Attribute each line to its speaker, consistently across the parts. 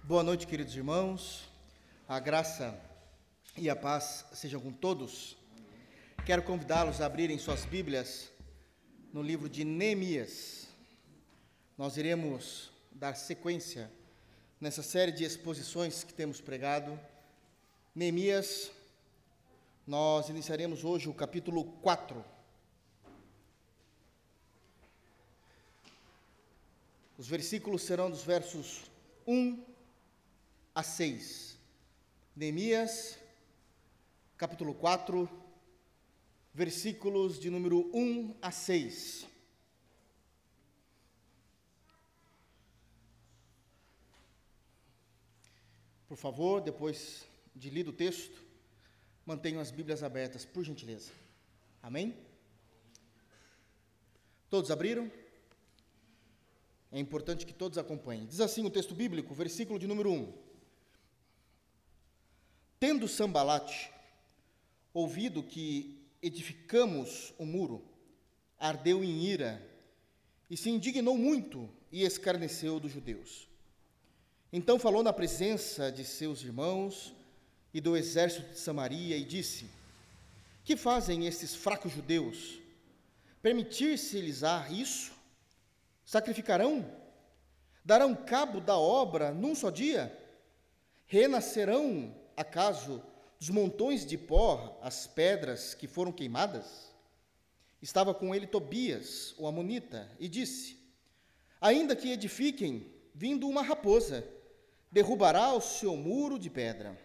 Speaker 1: Boa noite, queridos irmãos. A graça e a paz sejam com todos. Quero convidá-los a abrirem suas Bíblias no livro de Neemias. Nós iremos dar sequência nessa série de exposições que temos pregado. Neemias, nós iniciaremos hoje o capítulo 4. Os versículos serão dos versos 1 a 6. Neemias, capítulo 4, versículos de número 1 a 6. Por favor, depois de lido o texto, mantenham as Bíblias abertas, por gentileza. Amém? Todos abriram? É importante que todos acompanhem. Diz assim o texto bíblico, versículo de número 1. Tendo Sambalate ouvido que edificamos o muro, ardeu em ira e se indignou muito e escarneceu dos judeus. Então falou na presença de seus irmãos e do exército de Samaria e disse: que fazem estes fracos judeus? Permitir-se-lhes-á isso? Sacrificarão? Darão cabo da obra num só dia? Renascerão, acaso, dos montões de pó as pedras que foram queimadas? Estava com ele Tobias, o amonita, e disse: ainda que edifiquem, vindo uma raposa, derrubará o seu muro de pedra.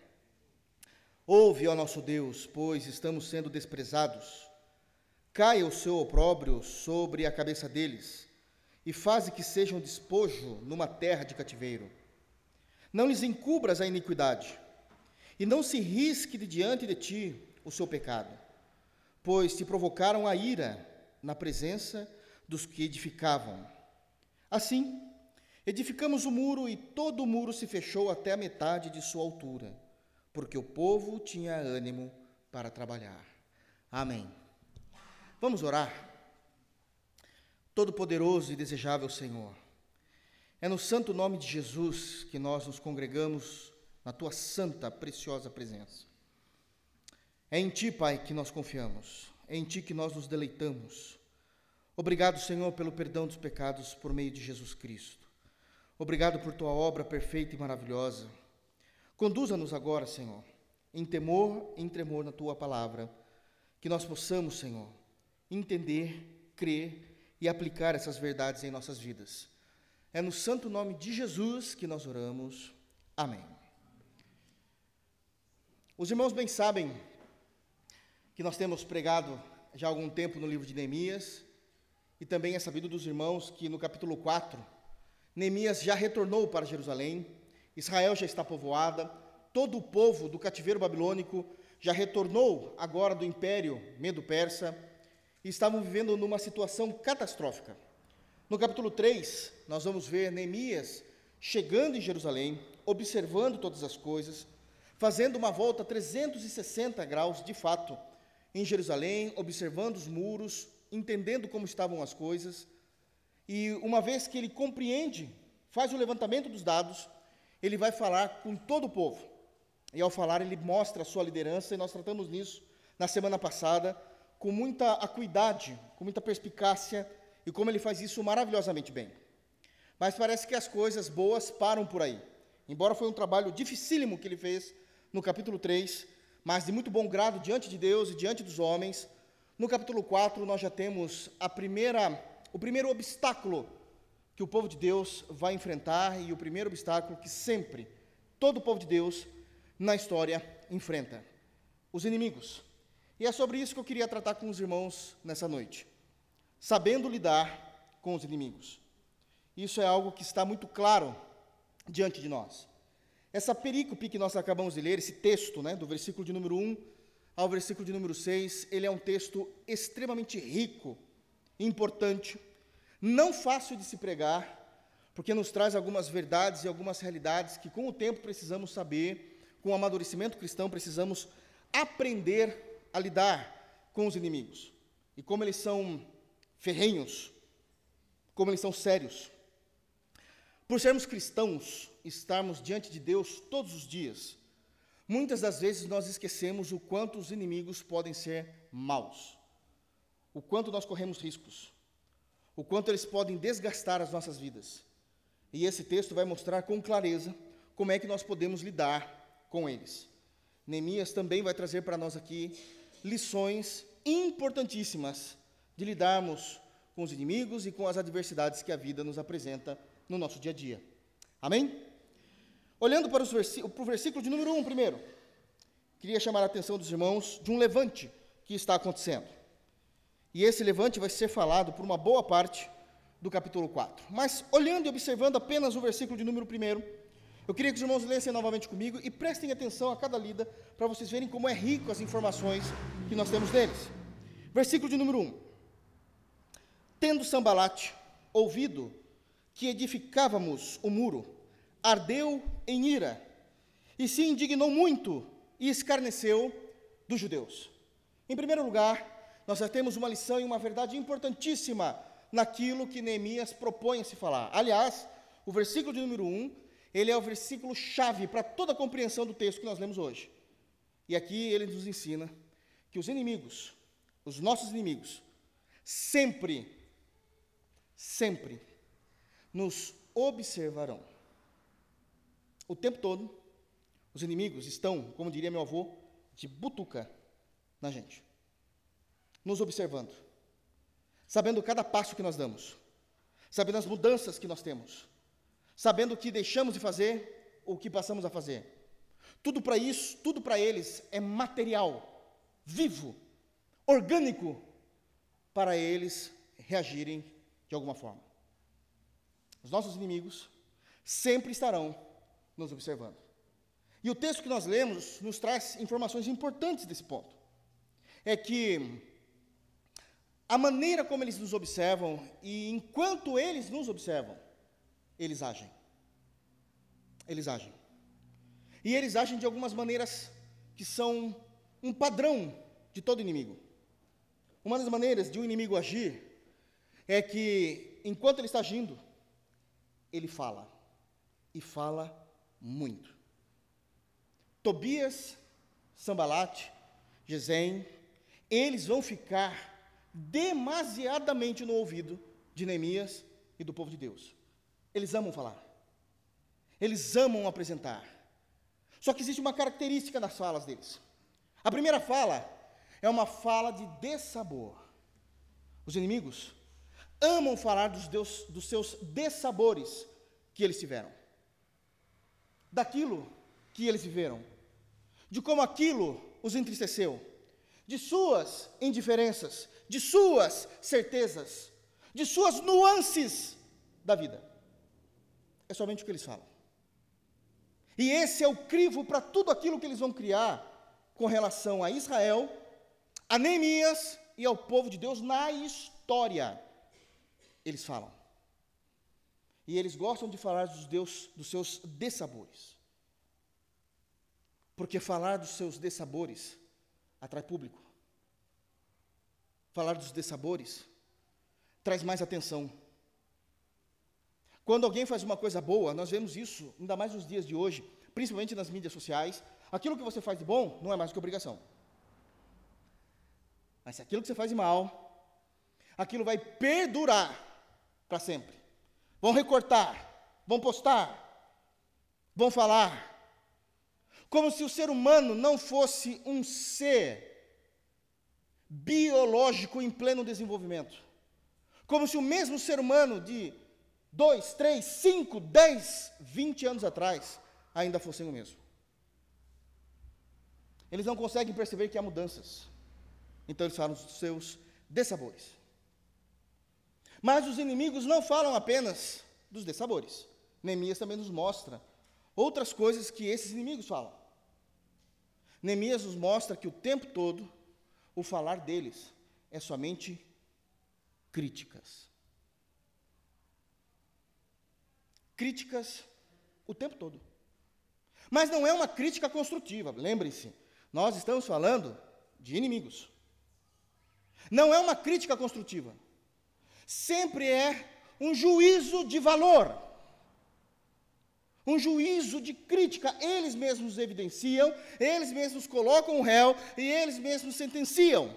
Speaker 1: Ouve, ó nosso Deus, pois estamos sendo desprezados. Caia o seu opróbrio sobre a cabeça deles, e faze que sejam despojo numa terra de cativeiro. Não lhes encubras a iniquidade, e não se risque de diante de ti o seu pecado, pois te provocaram a ira na presença dos que edificavam. Assim, edificamos o muro, e todo o muro se fechou até a metade de sua altura, porque o povo tinha ânimo para trabalhar. Amém. Vamos orar. Todo-poderoso e desejável Senhor, é no santo nome de Jesus que nós nos congregamos na Tua santa, preciosa presença. É em Ti, Pai, que nós confiamos, é em Ti que nós nos deleitamos. Obrigado, Senhor, pelo perdão dos pecados por meio de Jesus Cristo. Obrigado por Tua obra perfeita e maravilhosa. Conduza-nos agora, Senhor, em temor e em tremor na Tua palavra, que nós possamos, Senhor, entender, crer e aplicar essas verdades em nossas vidas. É no santo nome de Jesus que nós oramos. Amém. Os irmãos bem sabem que nós temos pregado já há algum tempo no livro de Neemias, e também é sabido dos irmãos que no capítulo 4, Neemias já retornou para Jerusalém, Israel já está povoada, todo o povo do cativeiro babilônico já retornou agora do império medo-persa, e estavam vivendo numa situação catastrófica. No capítulo 3, nós vamos ver Neemias chegando em Jerusalém, observando todas as coisas, fazendo uma volta 360 graus de fato em Jerusalém, observando os muros, entendendo como estavam as coisas, e uma vez que ele compreende, faz o levantamento dos dados, ele vai falar com todo o povo, e ao falar ele mostra a sua liderança, e nós tratamos nisso na semana passada, com muita acuidade, com muita perspicácia, e como ele faz isso maravilhosamente bem. Mas parece que as coisas boas param por aí. Embora foi um trabalho dificílimo que ele fez no capítulo 3, mas de muito bom grado diante de Deus e diante dos homens, no capítulo 4 nós já temos o primeiro obstáculo que o povo de Deus vai enfrentar, e o primeiro obstáculo que sempre todo o povo de Deus na história enfrenta: os inimigos. E é sobre isso que eu queria tratar com os irmãos nessa noite. Sabendo lidar com os inimigos. Isso é algo que está muito claro diante de nós. Essa perícope que nós acabamos de ler, esse texto, do versículo de número 1 ao versículo de número 6, ele é um texto extremamente rico, importante, não fácil de se pregar, porque nos traz algumas verdades e algumas realidades que com o tempo precisamos saber, com o amadurecimento cristão precisamos aprender a lidar com os inimigos, e como eles são ferrenhos, como eles são sérios. Por sermos cristãos, estarmos diante de Deus todos os dias, muitas das vezes nós esquecemos o quanto os inimigos podem ser maus, o quanto nós corremos riscos, o quanto eles podem desgastar as nossas vidas. E esse texto vai mostrar com clareza como é que nós podemos lidar com eles. Neemias também vai trazer para nós aqui lições importantíssimas de lidarmos com os inimigos e com as adversidades que a vida nos apresenta no nosso dia a dia. Amém? Olhando para o versículo de número 1 primeiro, queria chamar a atenção dos irmãos de um levante que está acontecendo. E esse levante vai ser falado por uma boa parte do capítulo 4. Mas, olhando e observando apenas o versículo de número 1, eu queria que os irmãos lessem novamente comigo e prestem atenção a cada lida, para vocês verem como é rico as informações que nós temos deles. Versículo de número 1. Tendo Sambalate ouvido que edificávamos o muro, ardeu em ira, e se indignou muito, e escarneceu dos judeus. Em primeiro lugar, nós já temos uma lição e uma verdade importantíssima naquilo que Neemias propõe a se falar. Aliás, o versículo de número 1, ele é o versículo chave para toda a compreensão do texto que nós lemos hoje. E aqui ele nos ensina que os inimigos, os nossos inimigos, sempre nos observarão. O tempo todo, os inimigos estão, como diria meu avô, de butuca na gente, nos observando, sabendo cada passo que nós damos, sabendo as mudanças que nós temos, sabendo o que deixamos de fazer, o que passamos a fazer. Tudo para isso, tudo para eles é material, vivo, orgânico, para eles reagirem de alguma forma. Os nossos inimigos sempre estarão nos observando. E o texto que nós lemos nos traz informações importantes desse ponto. É que a maneira como eles nos observam, e enquanto eles nos observam, eles agem. Eles agem. E eles agem de algumas maneiras que são um padrão de todo inimigo. Uma das maneiras de um inimigo agir é que, enquanto ele está agindo, ele fala. E fala muito. Tobias, Sambalate, Gesem, eles vão ficar demasiadamente no ouvido de Neemias e do povo de Deus. Eles amam falar. Eles amam apresentar. Só que existe uma característica nas falas deles. A primeira fala é uma fala de dessabor. Os inimigos amam falar dos seus dessabores que eles tiveram, daquilo que eles viveram, de como aquilo os entristeceu, de suas indiferenças, de suas certezas, de suas nuances da vida. É somente o que eles falam. E esse é o crivo para tudo aquilo que eles vão criar com relação a Israel, a Neemias e ao povo de Deus na história. Eles falam. E eles gostam de falar dos seus dessabores. Porque falar dos seus dessabores atrai público. Falar dos dessabores traz mais atenção. Quando alguém faz uma coisa boa, nós vemos isso, ainda mais nos dias de hoje, principalmente nas mídias sociais, aquilo que você faz de bom não é mais do que obrigação. Mas aquilo que você faz de mal, aquilo vai perdurar para sempre. Vão recortar, vão postar, vão falar, como se o ser humano não fosse um ser biológico em pleno desenvolvimento. Como se o mesmo ser humano de 2, 3, 5, 10, 20 anos atrás ainda fossem o mesmo. Eles não conseguem perceber que há mudanças. Então eles falam dos seus dessabores. Mas os inimigos não falam apenas dos dessabores. Neemias também nos mostra outras coisas que esses inimigos falam. Neemias nos mostra que o tempo todo o falar deles é somente críticas. Críticas o tempo todo. Mas não é uma crítica construtiva, lembrem-se, nós estamos falando de inimigos. Não é uma crítica construtiva. Sempre é um juízo de valor. um juízo de crítica. Eles mesmos evidenciam, eles mesmos colocam o réu e eles mesmos sentenciam.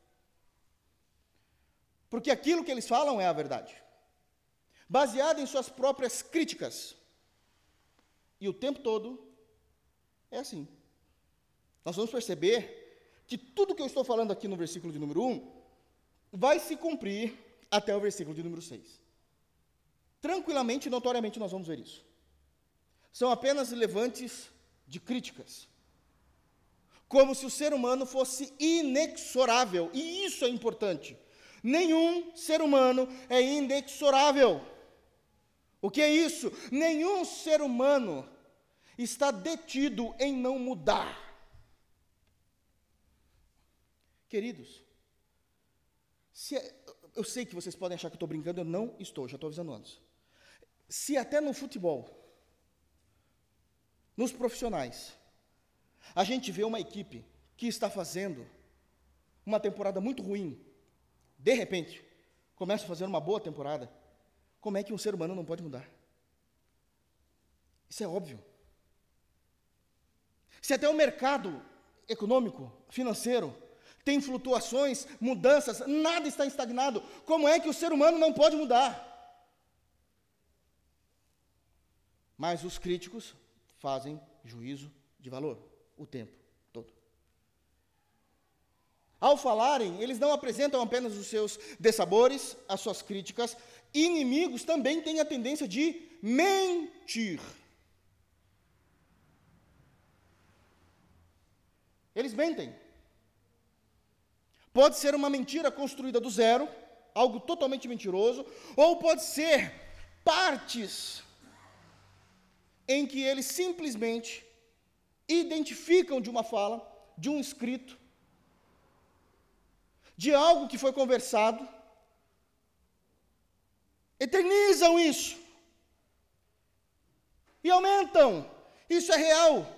Speaker 1: Porque aquilo que eles falam é a verdade, baseado em suas próprias críticas. E o tempo todo é assim. Nós vamos perceber que tudo que eu estou falando aqui no versículo de número 1 vai se cumprir até o versículo de número 6. Tranquilamente e notoriamente nós vamos ver isso. São apenas levantes de críticas, como se o ser humano fosse inexorável, e isso é importante. Nenhum ser humano é inexorável. O que é isso? Nenhum ser humano está detido em não mudar. Queridos, eu sei que vocês podem achar que eu estou brincando, eu não estou, já estou avisando antes. Se até no futebol, nos profissionais, a gente vê uma equipe que está fazendo uma temporada muito ruim, de repente, começa a fazer uma boa temporada, como é que um ser humano não pode mudar? Isso é óbvio. Se até o mercado econômico, financeiro, tem flutuações, mudanças, nada está estagnado, como é que o ser humano não pode mudar? Mas os críticos fazem juízo de valor o tempo todo. Ao falarem, eles não apresentam apenas os seus dissabores, as suas críticas. Inimigos também têm a tendência de mentir. Eles mentem. Pode ser uma mentira construída do zero, algo totalmente mentiroso, ou pode ser partes em que eles simplesmente identificam de uma fala, de um escrito, de algo que foi conversado, eternizam isso e aumentam. Isso é real.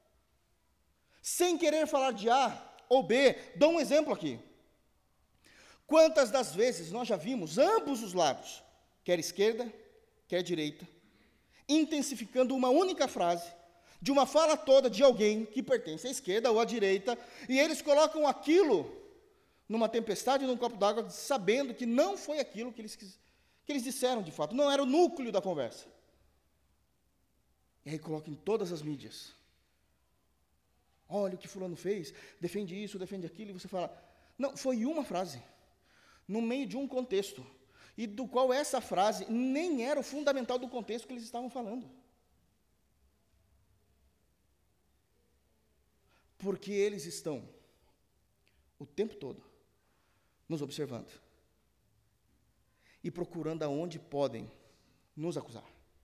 Speaker 1: Sem querer falar de A ou B, dou um exemplo aqui. Quantas das vezes nós já vimos ambos os lados, quer esquerda, quer direita, intensificando uma única frase, de uma fala toda de alguém que pertence à esquerda ou à direita, e eles colocam aquilo numa tempestade, num copo d'água, sabendo que não foi aquilo que eles disseram de fato, não era o núcleo da conversa. E aí colocam em todas as mídias. Olha o que fulano fez, defende isso, defende aquilo, e você fala, não, foi uma frase, no meio de um contexto, e do qual essa frase nem era o fundamental do contexto que eles estavam falando. Porque eles estão o tempo todo nos observando e procurando aonde podem nos acusar.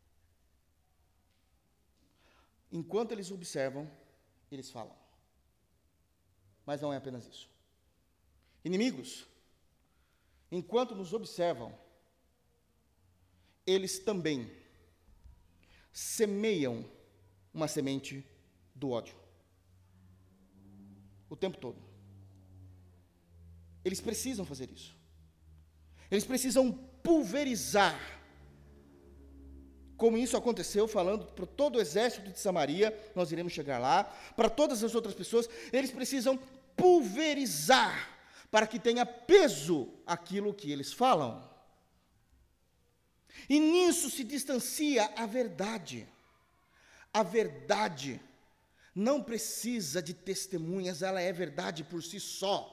Speaker 1: Enquanto eles observam, eles falam. Mas não é apenas isso. Inimigos, enquanto nos observam, eles também semeiam uma semente do ódio. O tempo todo. Eles precisam fazer isso. Eles precisam pulverizar, como isso aconteceu, falando para todo o exército de Samaria, nós iremos chegar lá, para todas as outras pessoas, eles precisam pulverizar, para que tenha peso aquilo que eles falam. E nisso se distancia a verdade. A verdade não precisa de testemunhas, ela é verdade por si só.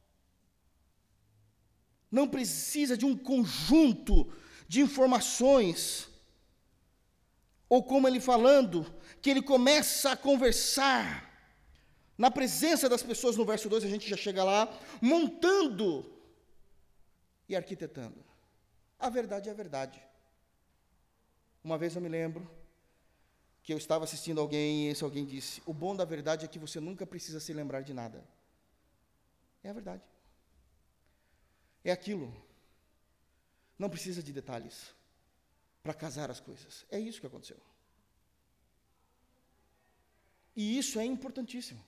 Speaker 1: Não precisa de um conjunto de informações, ou como ele falando, que ele começa a conversar, na presença das pessoas, no verso 2, a gente já chega lá, montando e arquitetando. A verdade é a verdade. Uma vez eu me lembro que eu estava assistindo alguém, e esse alguém disse, o bom da verdade é que você nunca precisa se lembrar de nada. É a verdade. É aquilo. Não precisa de detalhes para casar as coisas. É isso que aconteceu. E isso é importantíssimo.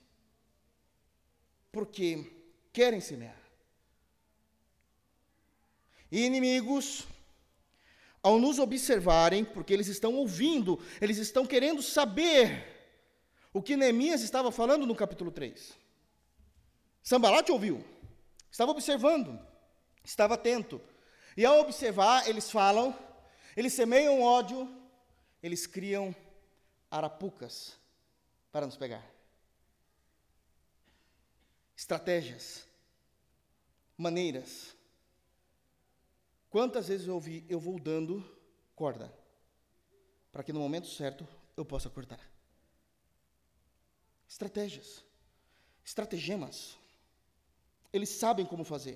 Speaker 1: Porque querem semear. E inimigos, ao nos observarem, porque eles estão ouvindo, eles estão querendo saber o que Neemias estava falando no capítulo 3. Sanbalat ouviu, estava observando, estava atento. E ao observar, eles falam, eles semeiam ódio, eles criam arapucas para nos pegar. Estratégias, maneiras. Quantas vezes eu ouvi, eu vou dando corda, para que no momento certo eu possa cortar. Estratégias, estratagemas. Eles sabem como fazer.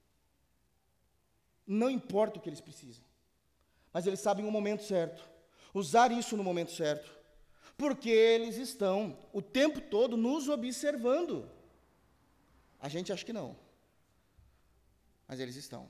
Speaker 1: Não importa o que eles precisam, mas eles sabem o momento certo, usar isso no momento certo, porque eles estão o tempo todo nos observando. A gente acha que não, mas eles estão.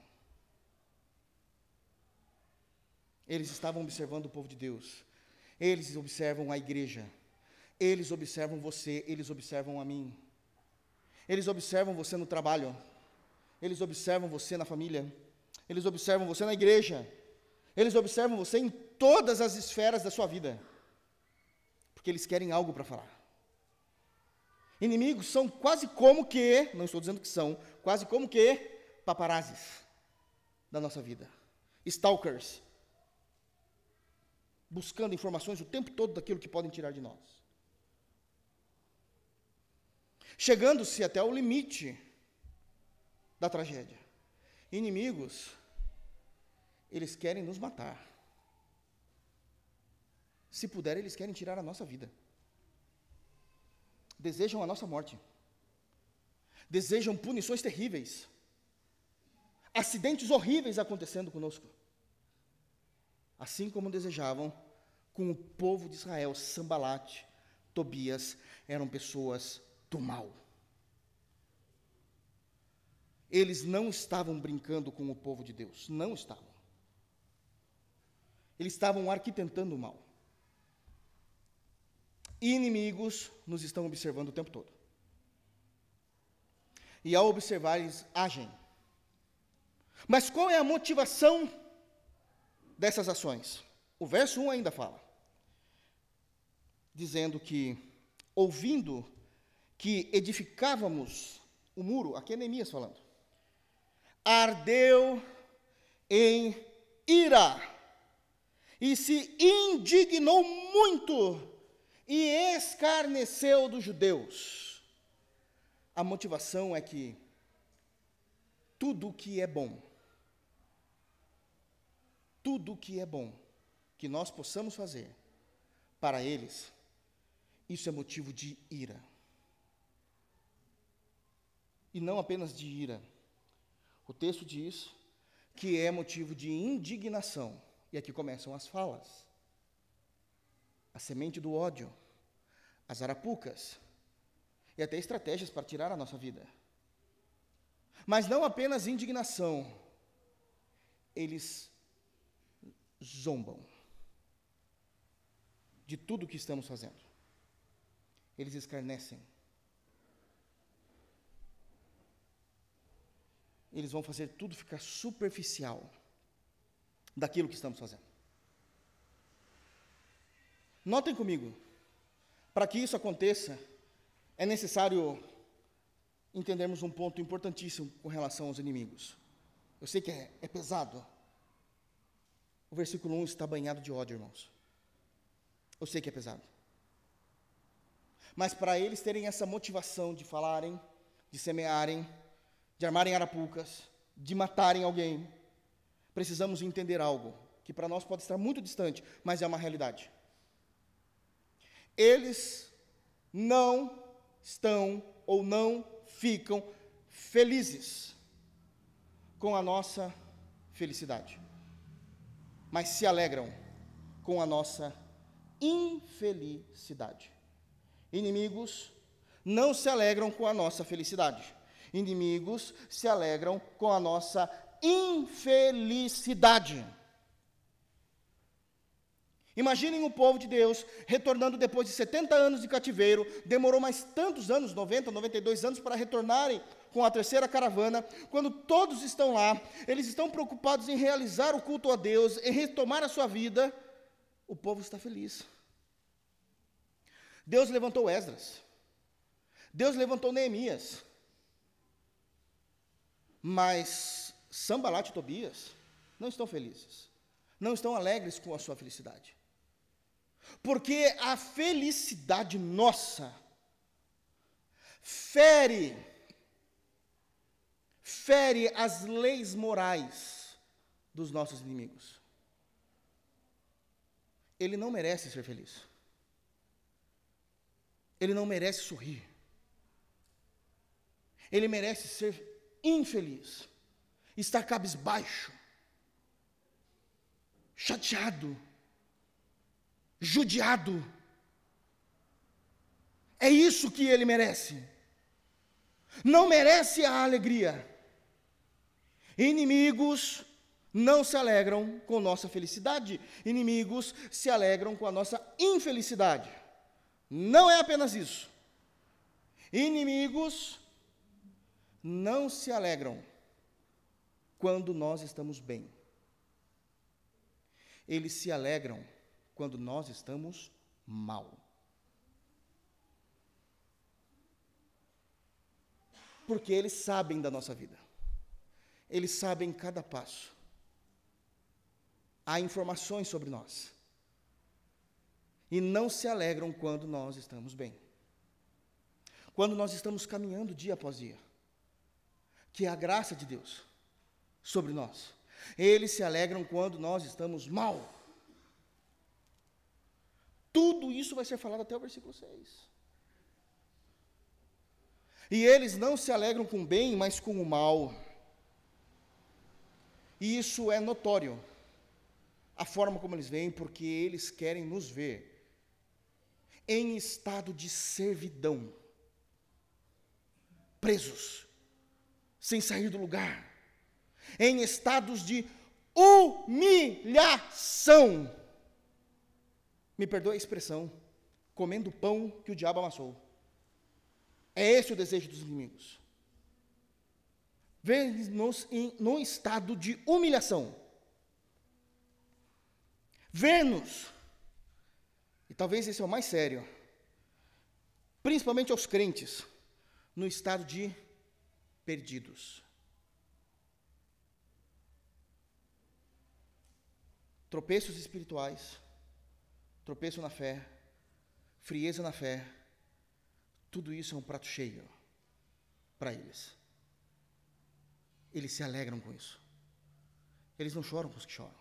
Speaker 1: Eles estavam observando o povo de Deus, eles observam a igreja, eles observam você, eles observam a mim, eles observam você no trabalho, eles observam você na família, eles observam você na igreja, eles observam você em todas as esferas da sua vida, porque eles querem algo para falar. Inimigos são quase como que, não estou dizendo que são, quase como que paparazzis da nossa vida, stalkers, buscando informações o tempo todo daquilo que podem tirar de nós. Chegando-se até o limite da tragédia. Inimigos, eles querem nos matar. Se puder, eles querem tirar a nossa vida. Desejam a nossa morte. Desejam punições terríveis. Acidentes horríveis acontecendo conosco. Assim como desejavam com o povo de Israel. Sanbalat, Tobias, eram pessoas do mal. Eles não estavam brincando com o povo de Deus, não estavam. Eles estavam arquitetando o mal. Inimigos nos estão observando o tempo todo. E ao observar, eles agem. Mas qual é a motivação dessas ações? O verso 1 ainda fala, dizendo que, ouvindo que edificávamos o muro, aqui é Neemias falando, ardeu em ira, e se indignou muito, e escarneceu dos judeus. A motivação é que tudo que é bom, que nós possamos fazer para eles, isso é motivo de ira. E não apenas de ira. O texto diz que é motivo de indignação. E aqui começam as falas. A semente do ódio, as arapucas, e até estratégias para tirar a nossa vida. Mas não apenas indignação, eles zombam de tudo o que estamos fazendo. Eles escarnecem. Eles vão fazer tudo ficar superficial daquilo que estamos fazendo. Notem comigo, para que isso aconteça, é necessário entendermos um ponto importantíssimo com relação aos inimigos. Eu sei que é pesado. O versículo 1 está banhado de ódio, irmãos. Eu sei que é pesado. Mas para eles terem essa motivação de falarem, de semearem, de armarem arapucas, de matarem alguém, precisamos entender algo que para nós pode estar muito distante, mas é uma realidade. Eles não estão ou não ficam felizes com a nossa felicidade, mas se alegram com a nossa infelicidade. Inimigos não se alegram com a nossa felicidade. Inimigos se alegram com a nossa infelicidade. Imaginem o povo de Deus retornando depois de 70 anos de cativeiro, demorou mais tantos anos, 90, 92 anos, para retornarem com a terceira caravana, quando todos estão lá, eles estão preocupados em realizar o culto a Deus, em retomar a sua vida, o povo está feliz. Deus levantou Esdras, Deus levantou Neemias, mas Sanbalat e Tobias não estão felizes, não estão alegres com a sua felicidade, porque a felicidade nossa fere as leis morais dos nossos inimigos. Ele não merece ser feliz. Ele não merece sorrir. Ele merece ser infeliz, estar cabisbaixo, chateado, judiado. É isso que ele merece. Não merece a alegria. Inimigos não se alegram com nossa felicidade. Inimigos se alegram com a nossa infelicidade. Não é apenas isso. Inimigos não se alegram quando nós estamos bem. Eles se alegram quando nós estamos mal. Porque eles sabem da nossa vida. Eles sabem cada passo. Há informações sobre nós. E não se alegram quando nós estamos bem. Quando nós estamos caminhando dia após dia. Que é a graça de Deus sobre nós. Eles se alegram quando nós estamos mal. Tudo isso vai ser falado até o versículo 6. E eles não se alegram com o bem, mas com o mal. E isso é notório, a forma como eles veem, porque eles querem nos ver em estado de servidão, presos, sem sair do lugar, em estados de humilhação. Me perdoe a expressão, comendo pão que o diabo amassou. É esse o desejo dos inimigos. Ver-nos num estado de humilhação. Ver-nos, e talvez esse é o mais sério, principalmente aos crentes, no estado de perdidos. Tropeços espirituais, tropeço na fé, frieza na fé, tudo isso é um prato cheio para eles. Eles se alegram com isso. Eles não choram com os que choram.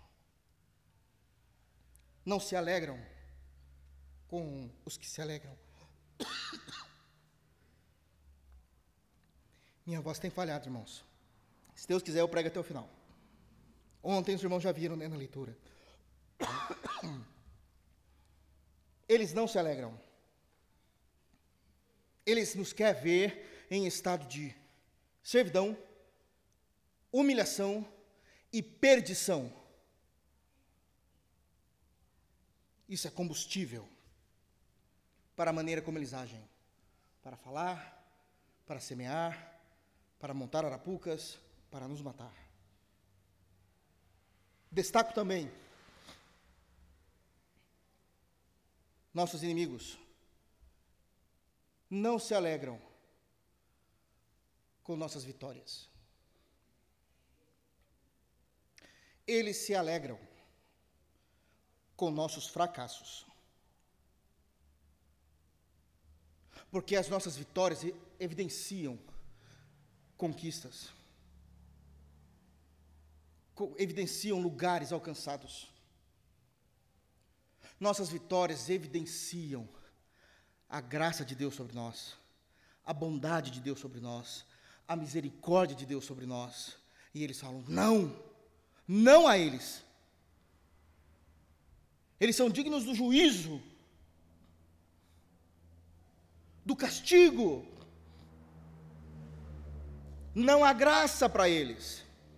Speaker 1: Não se alegram com os que se alegram. Minha voz tem falhado, irmãos. Se Deus quiser, eu prego até o final. Ontem os irmãos já viram, né, na leitura. Eles não se alegram. Eles nos querem ver em estado de servidão, humilhação e perdição. Isso é combustível para a maneira como eles agem. Para falar, para semear, para montar arapucas, para nos matar. Destaco também nossos inimigos não se alegram com nossas vitórias. Eles se alegram com nossos fracassos. Porque as nossas vitórias evidenciam conquistas, evidenciam lugares alcançados. Nossas vitórias evidenciam a graça de Deus sobre nós, a bondade de Deus sobre nós, a misericórdia de Deus sobre nós. E eles falam, não a eles. Eles são dignos do juízo, do castigo. Não há graça para eles.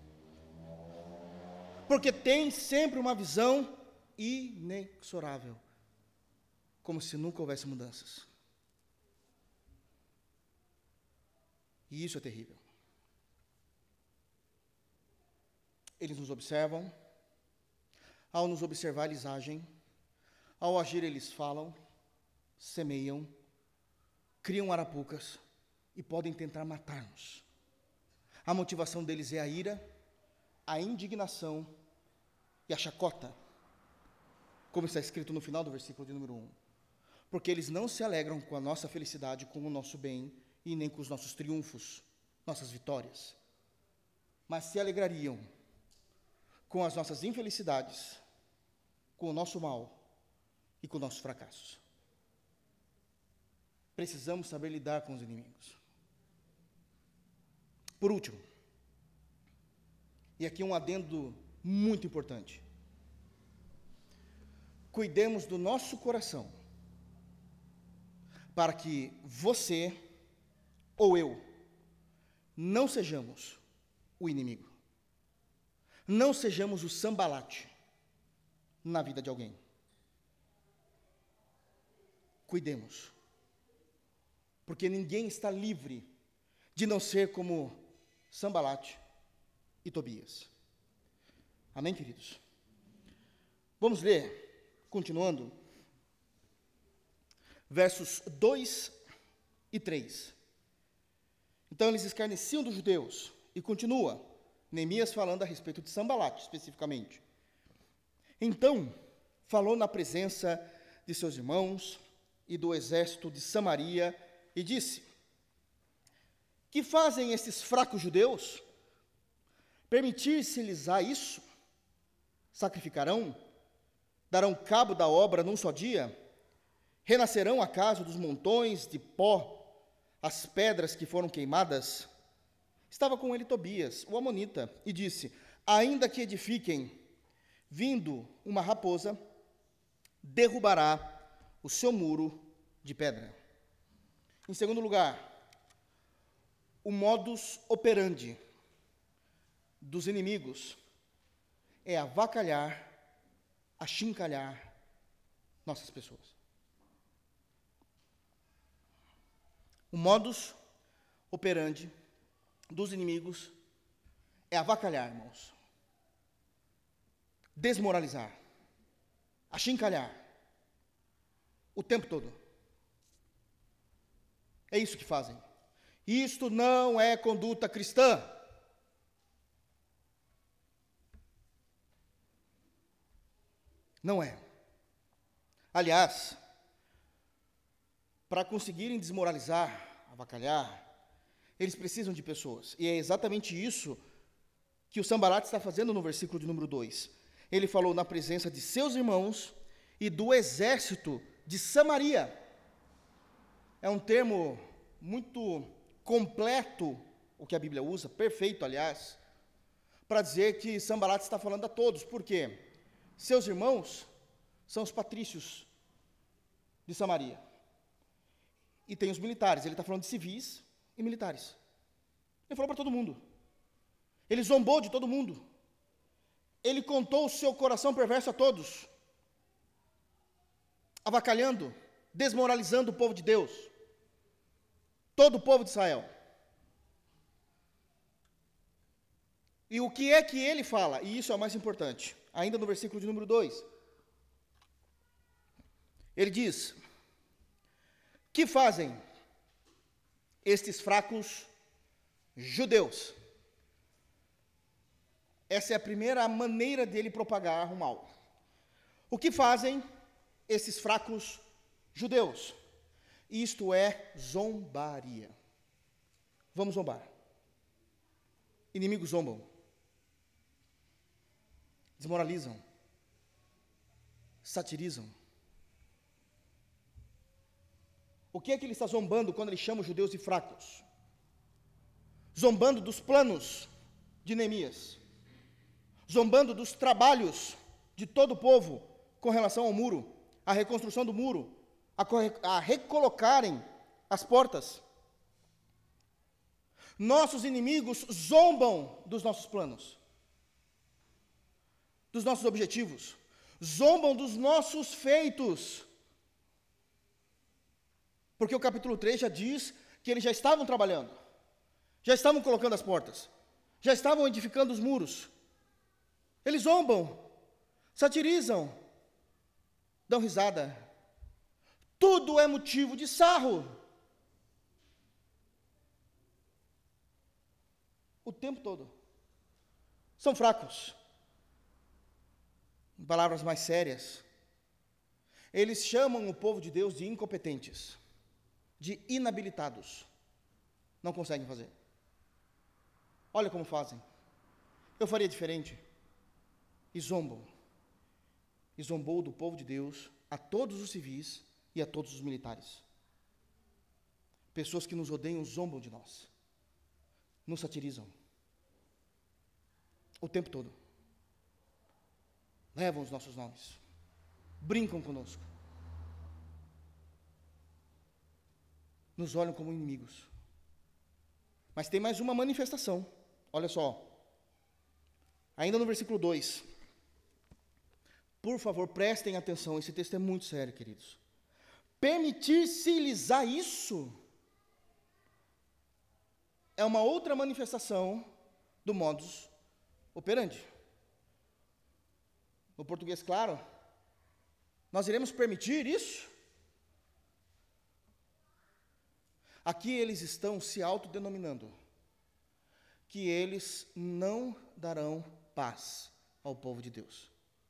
Speaker 1: Porque tem sempre uma visão inexorável, como se nunca houvesse mudanças. E isso é terrível. eles nos observam. Ao nos observar, eles agem. Ao agir, eles falam, semeiam, criam arapucas e podem tentar matar-nos. A motivação deles é a ira, a indignação e a chacota, como está escrito no final do versículo de número 1. Porque eles não se alegram com a nossa felicidade, com o nosso bem, e nem com os nossos triunfos, nossas vitórias, mas se alegrariam com as nossas infelicidades, com o nosso mal e com nossos fracassos. Precisamos saber lidar com os inimigos. Por último, e aqui um adendo muito importante, cuidemos do nosso coração, para que você ou eu não sejamos o inimigo, não sejamos o sambalate na vida de alguém. Cuidemos, porque ninguém está livre de não ser como Sambalate e Tobias. Amém, queridos? Vamos ler, continuando, versos 2 e 3. Então eles escarneciam dos judeus, e continua, Neemias falando a respeito de Sambalate, especificamente. Então, falou na presença de seus irmãos e do exército de Samaria, e disse: que fazem esses fracos judeus? Permitir-se-lhes a isso? Sacrificarão? Darão cabo da obra num só dia? Renascerão acaso dos montões de pó as pedras que foram queimadas? Estava com ele Tobias, o amonita, e disse: ainda que edifiquem, vindo uma raposa, derrubará o seu muro de pedra. Em segundo lugar, o modus operandi dos inimigos é avacalhar, achincalhar nossas pessoas. O modus operandi dos inimigos é avacalhar, irmãos, desmoralizar, achincalhar o tempo todo. É isso que fazem. Isto não é conduta cristã. Não é. Aliás, para conseguirem desmoralizar, avacalhar, eles precisam de pessoas. E é exatamente isso que o Sambalate está fazendo no versículo de número 2. Ele falou na presença de seus irmãos e do exército de Samaria. É um termo muito completo, o que a Bíblia usa, perfeito, aliás, para dizer que Sambalate está falando a todos. Por quê? Seus irmãos são os patrícios de Samaria. E tem os militares. Ele está falando de civis e militares. Ele falou para todo mundo. Ele zombou de todo mundo. Ele contou o seu coração perverso a todos, avacalhando, desmoralizando o povo de Deus, todo o povo de Israel. E o que é que ele fala? E isso é o mais importante, ainda no versículo de número 2. Ele diz: que fazem estes fracos judeus? Essa é a primeira maneira dele propagar o mal. O que fazem esses fracos judeus? Isto é zombaria. Vamos zombar. Inimigos zombam, desmoralizam, satirizam. O que é que ele está zombando quando ele chama os judeus de fracos? Zombando dos planos de Neemias, zombando dos trabalhos de todo o povo com relação ao muro, à reconstrução do muro, a recolocarem as portas. Nossos inimigos zombam dos nossos planos, dos nossos objetivos, zombam dos nossos feitos. Porque o capítulo 3 já diz que eles já estavam trabalhando, já estavam colocando as portas, já estavam edificando os muros. Eles zombam, satirizam, dão risada. Tudo é motivo de sarro. O tempo todo. São fracos. Em palavras mais sérias, eles chamam o povo de Deus de incompetentes, de inabilitados. Não conseguem fazer. Olha como fazem. Eu faria diferente. E zombam. E zombou do povo de Deus a todos os civis e a todos os militares. Pessoas que nos odeiam zombam de nós. Nos satirizam. O tempo todo. Levam os nossos nomes. Brincam conosco. Nos olham como inimigos. Mas tem mais uma manifestação. Olha só. Ainda no versículo 2. Por favor, prestem atenção. Esse texto é muito sério, queridos. Permitir-se-lhes a isso é uma outra manifestação do modus operandi. No português claro, nós iremos permitir isso? Aqui eles estão se autodenominando que eles não darão paz ao povo de Deus.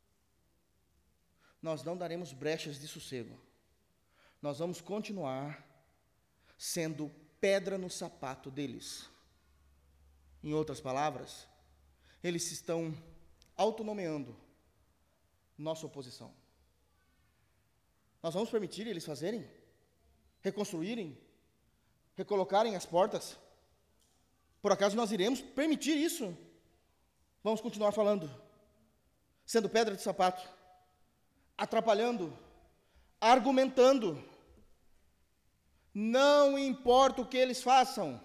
Speaker 1: Nós não daremos brechas de sossego. Nós vamos continuar sendo pedra no sapato deles. Em outras palavras, eles estão autonomeando nossa oposição. Nós vamos permitir eles fazerem, reconstruírem, recolocarem as portas? Por acaso nós iremos permitir isso? Vamos continuar falando, sendo pedra de sapato, atrapalhando, argumentando. Não importa o que eles façam,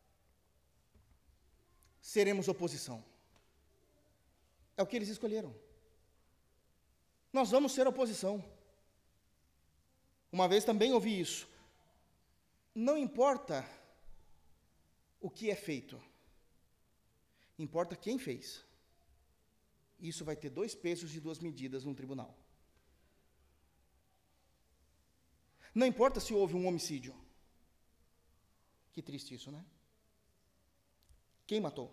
Speaker 1: seremos oposição. É o que eles escolheram. Nós vamos ser oposição. Uma vez também ouvi isso. Não importa o que é feito, importa quem fez. Isso vai ter 2 pesos e 2 medidas num tribunal. Não importa se houve um homicídio. Que triste isso, né? Quem matou?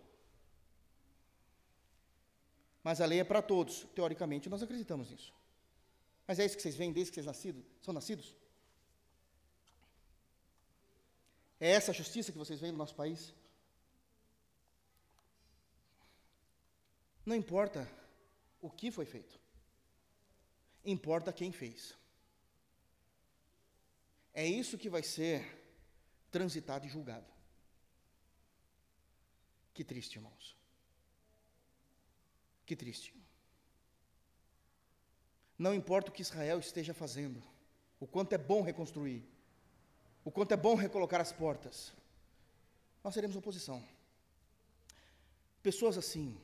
Speaker 1: Mas a lei é para todos. Teoricamente, nós acreditamos nisso. Mas é isso que vocês veem desde que vocês são nascidos? É essa a justiça que vocês veem no nosso país? Não importa o que foi feito. Importa quem fez. É isso que vai ser transitado e julgado. Que triste, irmãos. Que triste. Não importa o que Israel esteja fazendo, o quanto é bom reconstruir, o quanto é bom recolocar as portas, nós seremos oposição. Pessoas assim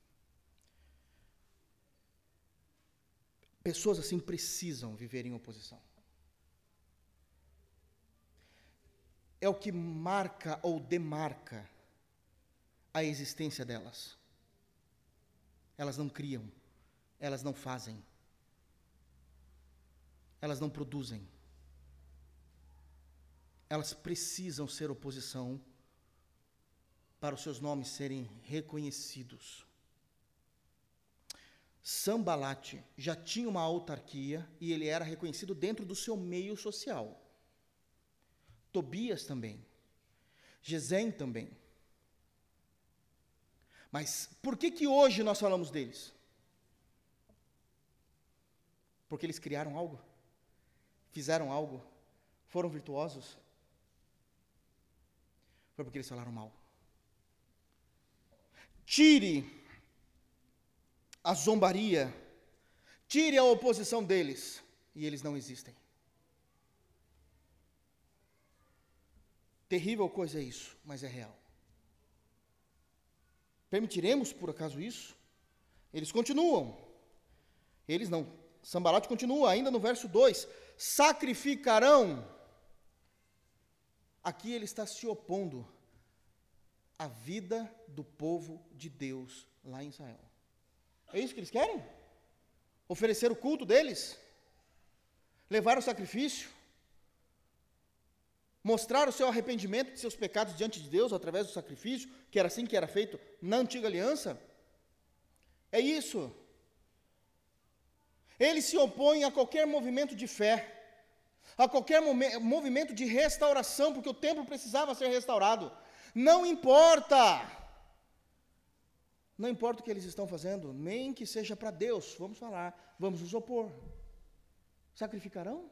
Speaker 1: precisam viver em oposição. É o que marca ou demarca a existência delas. Elas não criam, elas não fazem, elas não produzem. Elas precisam ser oposição para os seus nomes serem reconhecidos. Sambalate já tinha uma autarquia e ele era reconhecido dentro do seu meio social. Tobias também. Gesem também. Mas por que hoje nós falamos deles? Porque eles criaram algo? Fizeram algo? Foram virtuosos? Foi porque eles falaram mal. Tire a zombaria, tire a oposição deles, e eles não existem. Terrível coisa é isso, mas é real. Permitiremos, por acaso, isso? Eles continuam. Eles não. Sambalate continua, ainda no verso 2. Sacrificarão. Aqui ele está se opondo à vida do povo de Deus lá em Israel. É isso que eles querem? Oferecer o culto deles? Levar o sacrifício? Mostrar o seu arrependimento de seus pecados diante de Deus através do sacrifício, que era assim que era feito na antiga aliança? É isso. Eles se opõem a qualquer movimento de fé, a qualquer movimento de restauração, porque o templo precisava ser restaurado. Não importa o que eles estão fazendo, nem que seja para Deus, vamos falar, vamos nos opor. Sacrificarão?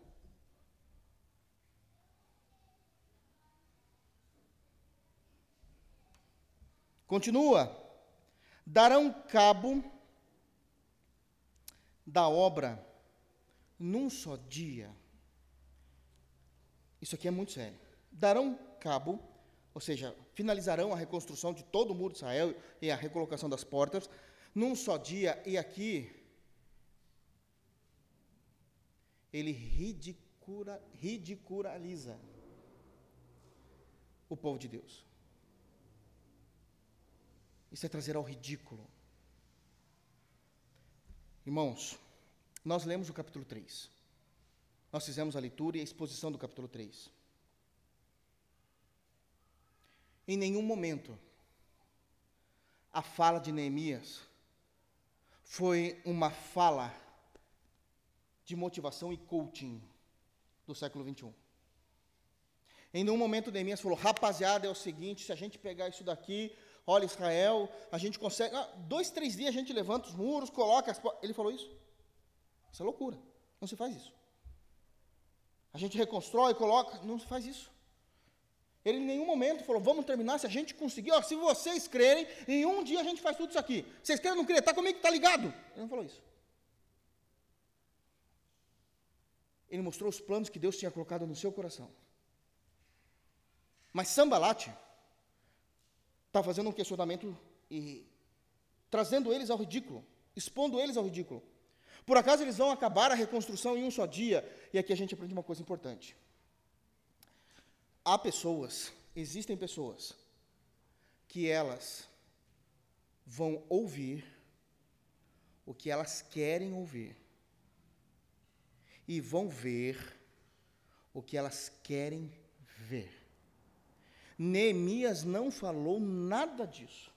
Speaker 1: Continua, darão cabo da obra num só dia. Isso aqui é muito sério. Darão cabo, ou seja, finalizarão a reconstrução de todo o muro de Israel e a recolocação das portas, num só dia, e aqui ele ridiculariza o povo de Deus. Isso é trazer ao ridículo. Irmãos, nós lemos o capítulo 3. Nós fizemos a leitura e a exposição do capítulo 3. Em nenhum momento, a fala de Neemias foi uma fala de motivação e coaching do século 21. Em nenhum momento Neemias falou, rapaziada, é o seguinte, se a gente pegar isso daqui, olha Israel, a gente consegue, 2, 3 dias a gente levanta os muros, coloca as portas. Ele falou isso? Isso é loucura, não se faz isso. A gente reconstrói, coloca, não se faz isso. Ele em nenhum momento falou, vamos terminar, se a gente conseguir, se vocês crerem, em um dia a gente faz tudo isso aqui. Vocês querem ou não crerem? Está comigo, está ligado? Ele não falou isso. Ele mostrou os planos que Deus tinha colocado no seu coração. Mas Sambalate está fazendo um questionamento e trazendo eles ao ridículo, expondo eles ao ridículo. Por acaso eles vão acabar a reconstrução em um só dia? E aqui a gente aprende uma coisa importante. Existem pessoas, que elas vão ouvir o que elas querem ouvir e vão ver o que elas querem ver. Neemias não falou nada disso.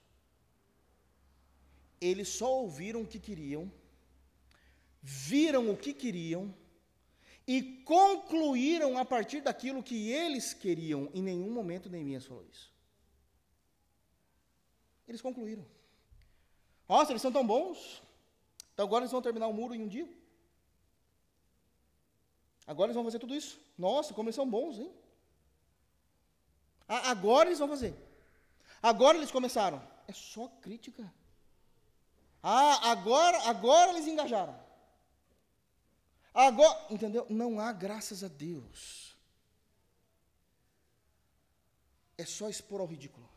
Speaker 1: Eles só ouviram o que queriam, viram o que queriam e concluíram a partir daquilo que eles queriam. Em nenhum momento Neemias falou isso. Eles concluíram. Nossa, eles são tão bons. Então agora eles vão terminar o muro em um dia. Agora eles vão fazer tudo isso. Nossa, como eles são bons, hein? Agora eles vão fazer. Agora eles começaram. É só crítica. Agora eles engajaram. Agora, entendeu? Não há graças a Deus. É só expor ao ridículo.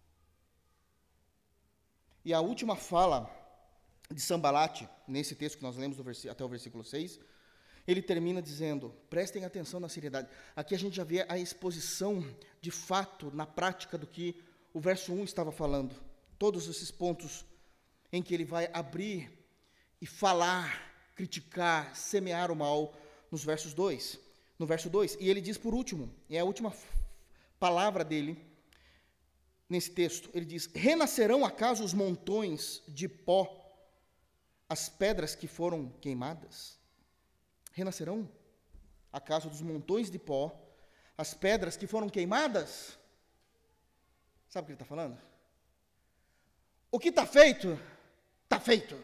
Speaker 1: E a última fala de Sambalate, nesse texto que nós lemos até o versículo 6, ele termina dizendo, prestem atenção na seriedade. Aqui a gente já vê a exposição, de fato, na prática, do que o verso 1 estava falando. Todos esses pontos em que ele vai abrir e falar, criticar, semear o mal, no verso 2. E ele diz por último, é a última palavra dele, nesse texto, ele diz, renascerão acaso os montões de pó, as pedras que foram queimadas? Renascerão acaso dos montões de pó, as pedras que foram queimadas? Sabe o que ele está falando? O que está feito, está feito.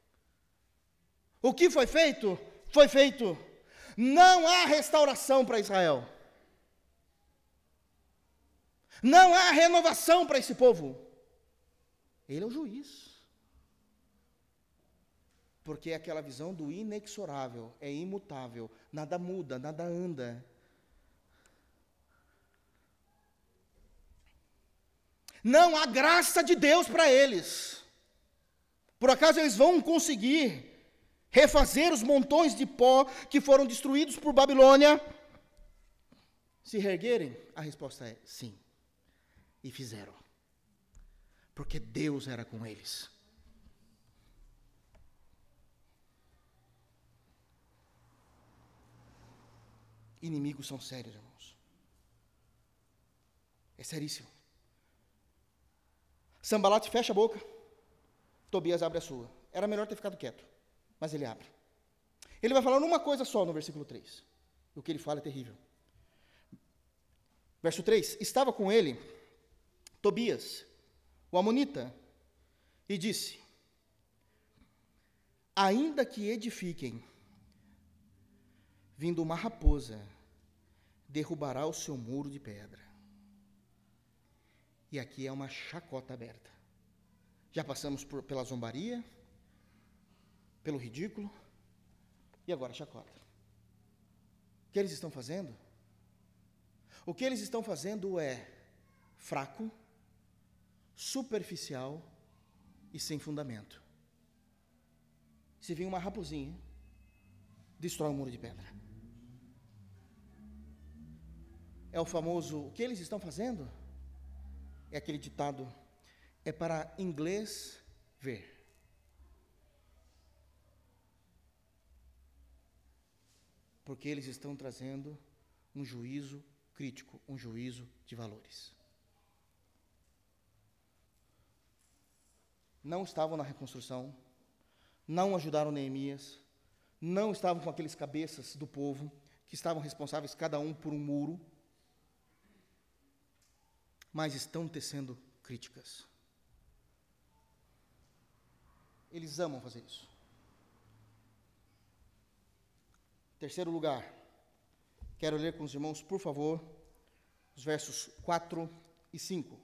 Speaker 1: O que foi feito, foi feito. Não há restauração para Israel. Não há renovação para esse povo. Ele é o juiz. Porque é aquela visão do inexorável, é imutável, nada muda, nada anda. Não há graça de Deus para eles. Por acaso eles vão conseguir refazer os montões de pó que foram destruídos por Babilônia? Se reerguerem? A resposta é sim. E fizeram. Porque Deus era com eles. inimigos são sérios, irmãos. É seríssimo. Sanbalat fecha a boca, Tobias abre a sua. Era melhor ter ficado quieto, mas ele abre. Ele vai falando uma coisa só no versículo 3. O que ele fala é terrível. Verso 3, estava com ele Tobias, o amonita, e disse: ainda que edifiquem, vindo uma raposa, derrubará o seu muro de pedra. E aqui é uma chacota aberta. Já passamos pela zombaria, pelo ridículo, e agora a chacota. O que eles estão fazendo? O que eles estão fazendo é fraco, superficial e sem fundamento. Se vir uma raposinha, destrói o muro de pedra. É o famoso, o que eles estão fazendo? É aquele ditado, é para inglês ver. Porque eles estão trazendo um juízo crítico, um juízo de valores. Não estavam na reconstrução, não ajudaram Neemias, não estavam com aqueles cabeças do povo, que estavam responsáveis cada um por um muro, mas estão tecendo críticas. Eles amam fazer isso. Terceiro lugar, quero ler com os irmãos, por favor, os versos 4 e 5.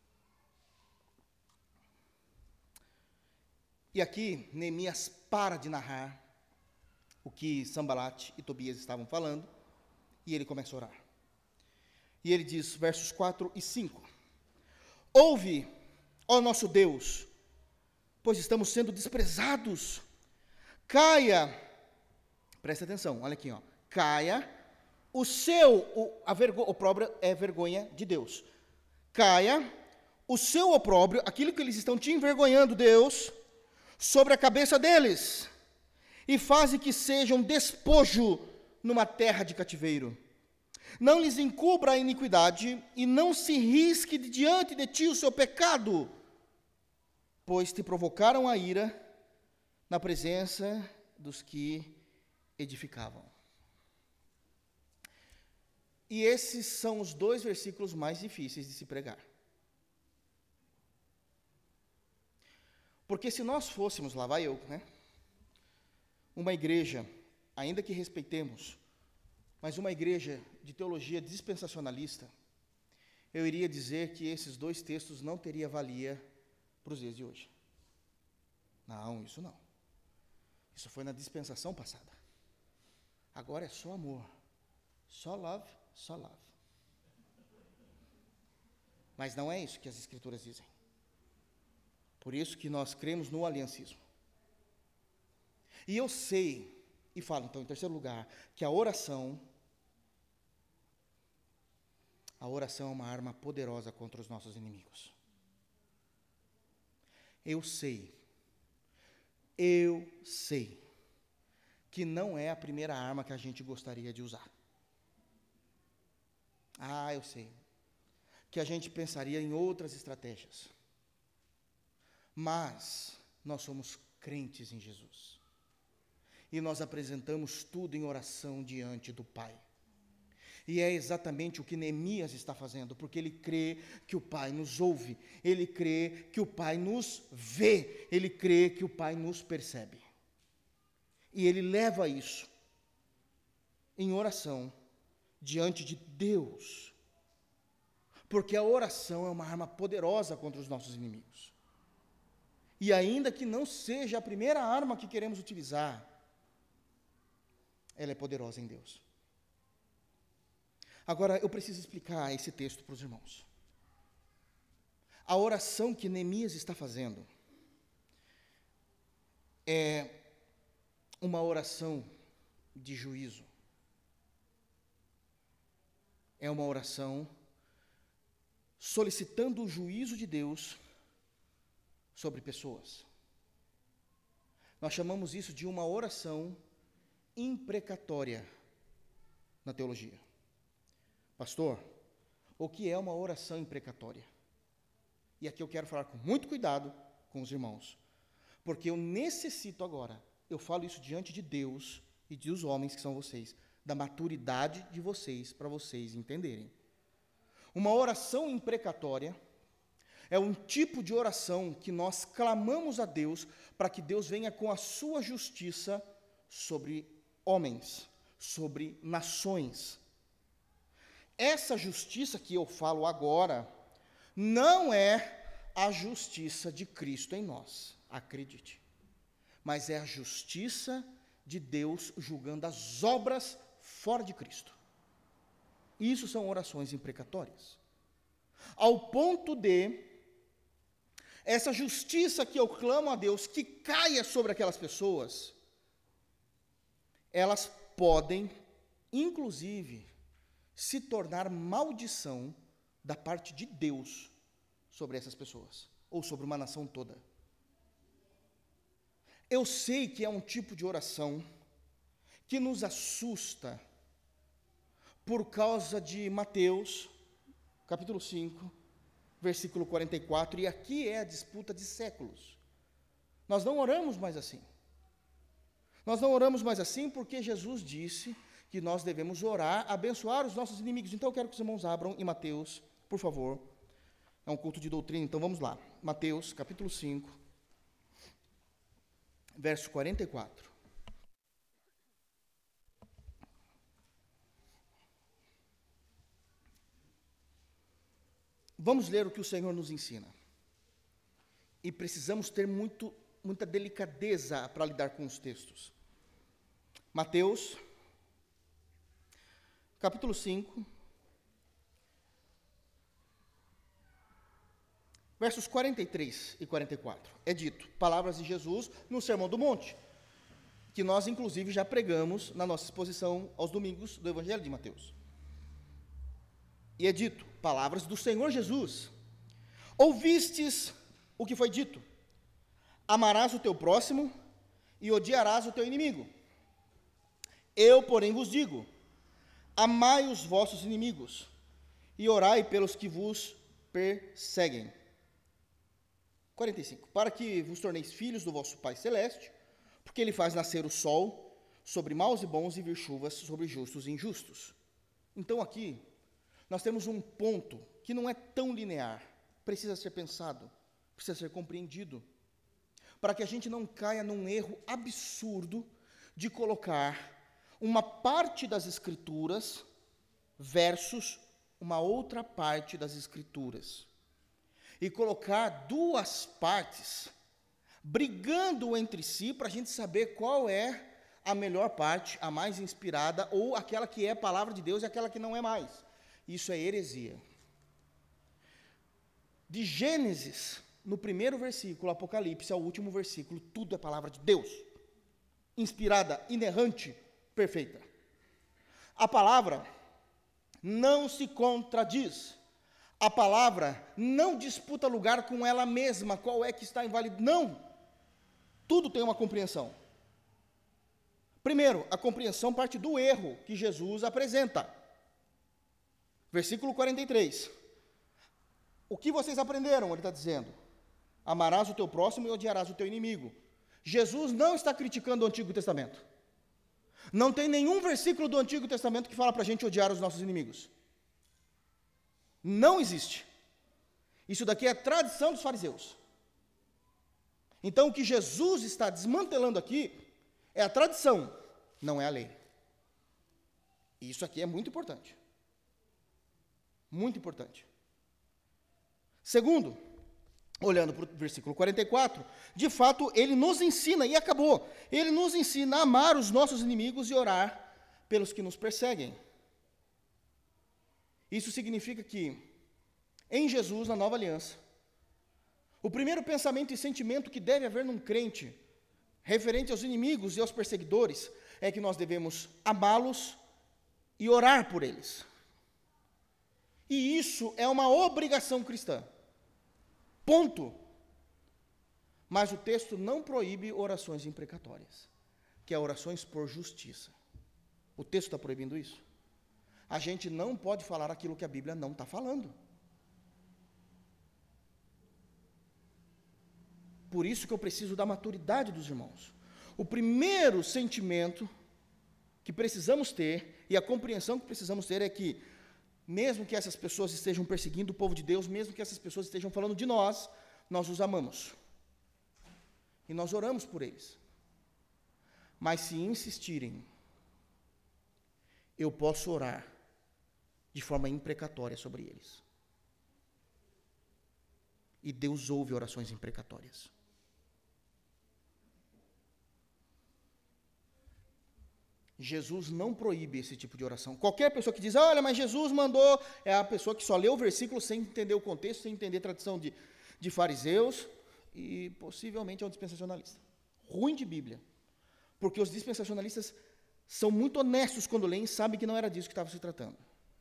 Speaker 1: E aqui, Neemias para de narrar o que Sanbalat e Tobias estavam falando, e ele começa a orar. E ele diz, versos 4 e 5, ouve, ó nosso Deus, pois estamos sendo desprezados, caia, presta atenção, olha aqui, ó, caia o opróbrio é vergonha de Deus, caia o seu opróbrio, aquilo que eles estão te envergonhando, Deus, sobre a cabeça deles, e faze que sejam despojo numa terra de cativeiro. Não lhes encubra a iniquidade, e não se risque diante de ti o seu pecado, pois te provocaram a ira na presença dos que edificavam. E esses são os dois versículos mais difíceis de se pregar. Porque se nós fôssemos, lá vai eu, né? Uma igreja, ainda que respeitemos, mas uma igreja de teologia dispensacionalista, eu iria dizer que esses dois textos não teriam valia para os dias de hoje. Não, isso não. Isso foi na dispensação passada. Agora é só amor. Só love, só love. Mas não é isso que as Escrituras dizem. Por isso que nós cremos no aliancismo. E eu sei, e falo então em terceiro lugar, que a oração é uma arma poderosa contra os nossos inimigos. Eu sei que não é a primeira arma que a gente gostaria de usar. Eu sei que a gente pensaria em outras estratégias. Mas nós somos crentes em Jesus. E nós apresentamos tudo em oração diante do Pai. E é exatamente o que Neemias está fazendo, porque ele crê que o Pai nos ouve, ele crê que o Pai nos vê, ele crê que o Pai nos percebe. E ele leva isso em oração diante de Deus, porque a oração é uma arma poderosa contra os nossos inimigos. E ainda que não seja a primeira arma que queremos utilizar, ela é poderosa em Deus. Agora, eu preciso explicar esse texto para os irmãos. A oração que Neemias está fazendo é uma oração de juízo. É uma oração solicitando o juízo de Deus sobre pessoas. Nós chamamos isso de uma oração imprecatória na teologia. Pastor, o que é uma oração imprecatória? E aqui eu quero falar com muito cuidado com os irmãos, porque eu necessito agora, eu falo isso diante de Deus e dos homens que são vocês, da maturidade de vocês, para vocês entenderem. Uma oração imprecatória é um tipo de oração que nós clamamos a Deus para que Deus venha com a sua justiça sobre homens, sobre nações. Essa justiça que eu falo agora não é a justiça de Cristo em nós, acredite, mas é a justiça de Deus julgando as obras fora de Cristo. Isso são orações imprecatórias. Ao ponto de essa justiça que eu clamo a Deus que caia sobre aquelas pessoas, elas podem, inclusive, se tornar maldição da parte de Deus sobre essas pessoas, ou sobre uma nação toda. Eu sei que é um tipo de oração que nos assusta por causa de Mateus, capítulo 5, versículo 44, e aqui é a disputa de séculos. Nós não oramos mais assim. Nós não oramos mais assim porque Jesus disse que nós devemos orar, abençoar os nossos inimigos. Então eu quero que os irmãos abram em Mateus, por favor. É um culto de doutrina, então vamos lá. Mateus, capítulo 5, verso 44. Vamos ler o que o Senhor nos ensina. E precisamos ter muita delicadeza para lidar com os textos. Mateus, capítulo 5, versos 43 e 44. É dito, palavras de Jesus no Sermão do Monte, que nós, inclusive, já pregamos na nossa exposição aos domingos do Evangelho de Mateus. E é dito, palavras do Senhor Jesus: ouvistes o que foi dito, amarás o teu próximo e odiarás o teu inimigo. Eu, porém, vos digo, amai os vossos inimigos e orai pelos que vos perseguem. 45. Para que vos torneis filhos do vosso Pai Celeste, porque Ele faz nascer o sol sobre maus e bons e vir chuvas sobre justos e injustos. Então aqui, nós temos um ponto que não é tão linear, precisa ser pensado, precisa ser compreendido, para que a gente não caia num erro absurdo de colocar uma parte das Escrituras versus uma outra parte das Escrituras. E colocar duas partes brigando entre si para a gente saber qual é a melhor parte, a mais inspirada, ou aquela que é a palavra de Deus e aquela que não é mais. Isso é heresia. De Gênesis, no primeiro versículo, Apocalipse, ao último versículo, tudo é palavra de Deus. Inspirada, inerrante, perfeita. A palavra não se contradiz. A palavra não disputa lugar com ela mesma, qual é que está invalidado. Não. Tudo tem uma compreensão. Primeiro, a compreensão parte do erro que Jesus apresenta. Versículo 43. O que vocês aprenderam? Ele está dizendo: amarás o teu próximo e odiarás o teu inimigo. Jesus não está criticando o Antigo Testamento. Não tem nenhum versículo do Antigo Testamento que fala para a gente odiar os nossos inimigos. Não existe. Isso daqui é a tradição dos fariseus. Então, o que Jesus está desmantelando aqui é a tradição, não é a lei. E isso aqui é muito importante. Muito importante. Segundo, olhando para o versículo 44, de fato, ele nos ensina, e acabou, ele nos ensina a amar os nossos inimigos e orar pelos que nos perseguem. Isso significa que, em Jesus, na nova aliança, o primeiro pensamento e sentimento que deve haver num crente, referente aos inimigos e aos perseguidores, é que nós devemos amá-los e orar por eles. E isso é uma obrigação cristã. Ponto. Mas o texto não proíbe orações imprecatórias, que é orações por justiça. O texto está proibindo isso? a gente não pode falar aquilo que a Bíblia não está falando. Por isso que eu preciso da maturidade dos irmãos. O primeiro sentimento que precisamos ter, e a compreensão que precisamos ter é que, mesmo que essas pessoas estejam perseguindo o povo de Deus, mesmo que essas pessoas estejam falando de nós, nós os amamos. E nós oramos por eles. Mas se insistirem, eu posso orar de forma imprecatória sobre eles. E Deus ouve orações imprecatórias. Jesus não proíbe esse tipo de oração. Qualquer pessoa que diz, olha, mas Jesus mandou, é a pessoa que só lê o versículo sem entender o contexto, sem entender a tradição de fariseus, e possivelmente é um dispensacionalista. Ruim de Bíblia. Porque os dispensacionalistas são muito honestos quando leem e sabem que não era disso que estava se tratando.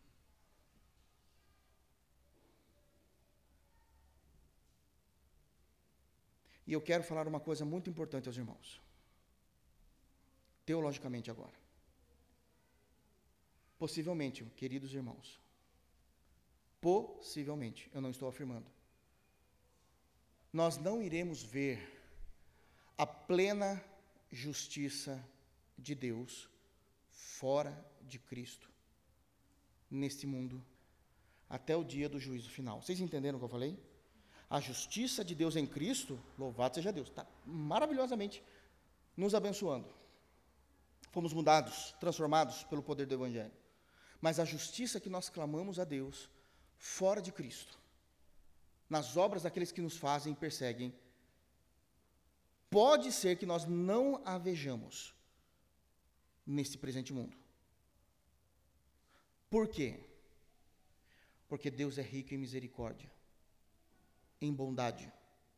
Speaker 1: E eu quero falar uma coisa muito importante aos irmãos. Teologicamente agora. Possivelmente, queridos irmãos, possivelmente, eu não estou afirmando, nós não iremos ver a plena justiça de Deus fora de Cristo, neste mundo, até o dia do juízo final. Vocês entenderam o que eu falei? A justiça de Deus em Cristo, louvado seja Deus, está maravilhosamente nos abençoando. Fomos mudados, transformados pelo poder do Evangelho. Mas a justiça que nós clamamos a Deus, fora de Cristo, nas obras daqueles que nos fazem e perseguem, pode ser que nós não a vejamos neste presente mundo. Por quê? Porque Deus é rico em misericórdia, em bondade.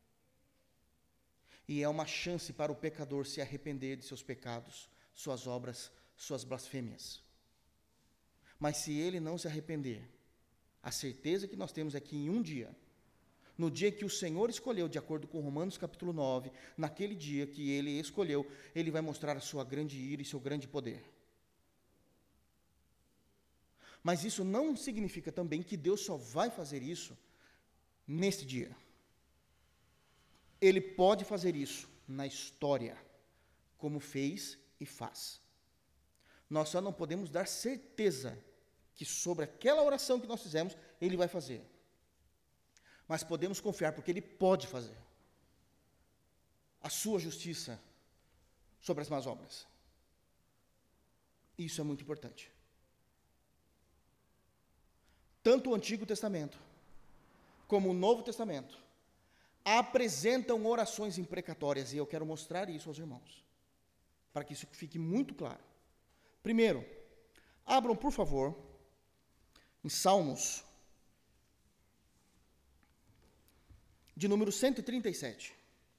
Speaker 1: E é uma chance para o pecador se arrepender de seus pecados, suas obras, suas blasfêmias. Mas se ele não se arrepender, a certeza que nós temos é que em um dia, no dia que o Senhor escolheu, de acordo com Romanos capítulo 9, naquele dia que ele escolheu, ele vai mostrar a sua grande ira e seu grande poder. Mas isso não significa também que Deus só vai fazer isso neste dia. Ele pode fazer isso na história, como fez e faz. Nós só não podemos dar certeza que sobre aquela oração que nós fizemos, Ele vai fazer. Mas podemos confiar, porque Ele pode fazer a sua justiça sobre as más obras. Isso é muito importante. Tanto o Antigo Testamento, como o Novo Testamento, apresentam orações imprecatórias, e eu quero mostrar isso aos irmãos, para que isso fique muito claro. Primeiro, abram, por favor, em Salmos, de número 137.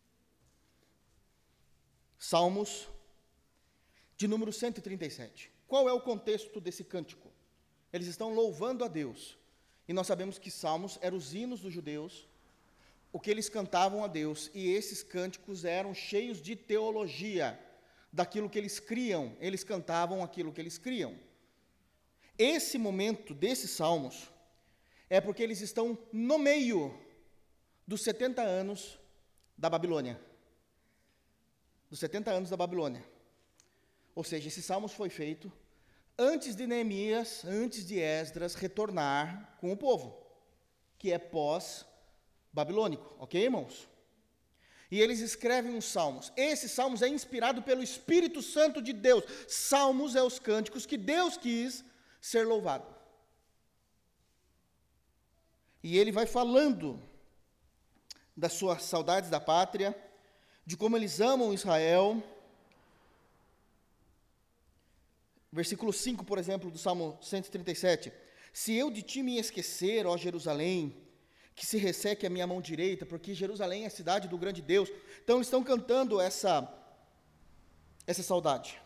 Speaker 1: Salmos, de número 137. Qual é o contexto desse cântico? Eles estão louvando a Deus, e nós sabemos que Salmos eram os hinos dos judeus, o que eles cantavam a Deus, e esses cânticos eram cheios de teologia, daquilo que eles criam, eles cantavam aquilo que eles criam. Esse momento desses salmos é porque eles estão no meio dos 70 anos da Babilônia. Dos 70 anos da Babilônia. Ou seja, esse salmos foi feito antes de Neemias, antes de Esdras retornar com o povo, que é pós-babilônico, ok, irmãos? E eles escrevem uns salmos. Esse salmos é inspirado pelo Espírito Santo de Deus. Salmos é os cânticos que Deus quis ser louvado. E ele vai falando das suas saudades da pátria, de como eles amam Israel. Versículo 5, por exemplo, do Salmo 137. Se eu de ti me esquecer, ó Jerusalém, que se resseque a minha mão direita, porque Jerusalém é a cidade do grande Deus. Então, eles estão cantando essa saudade.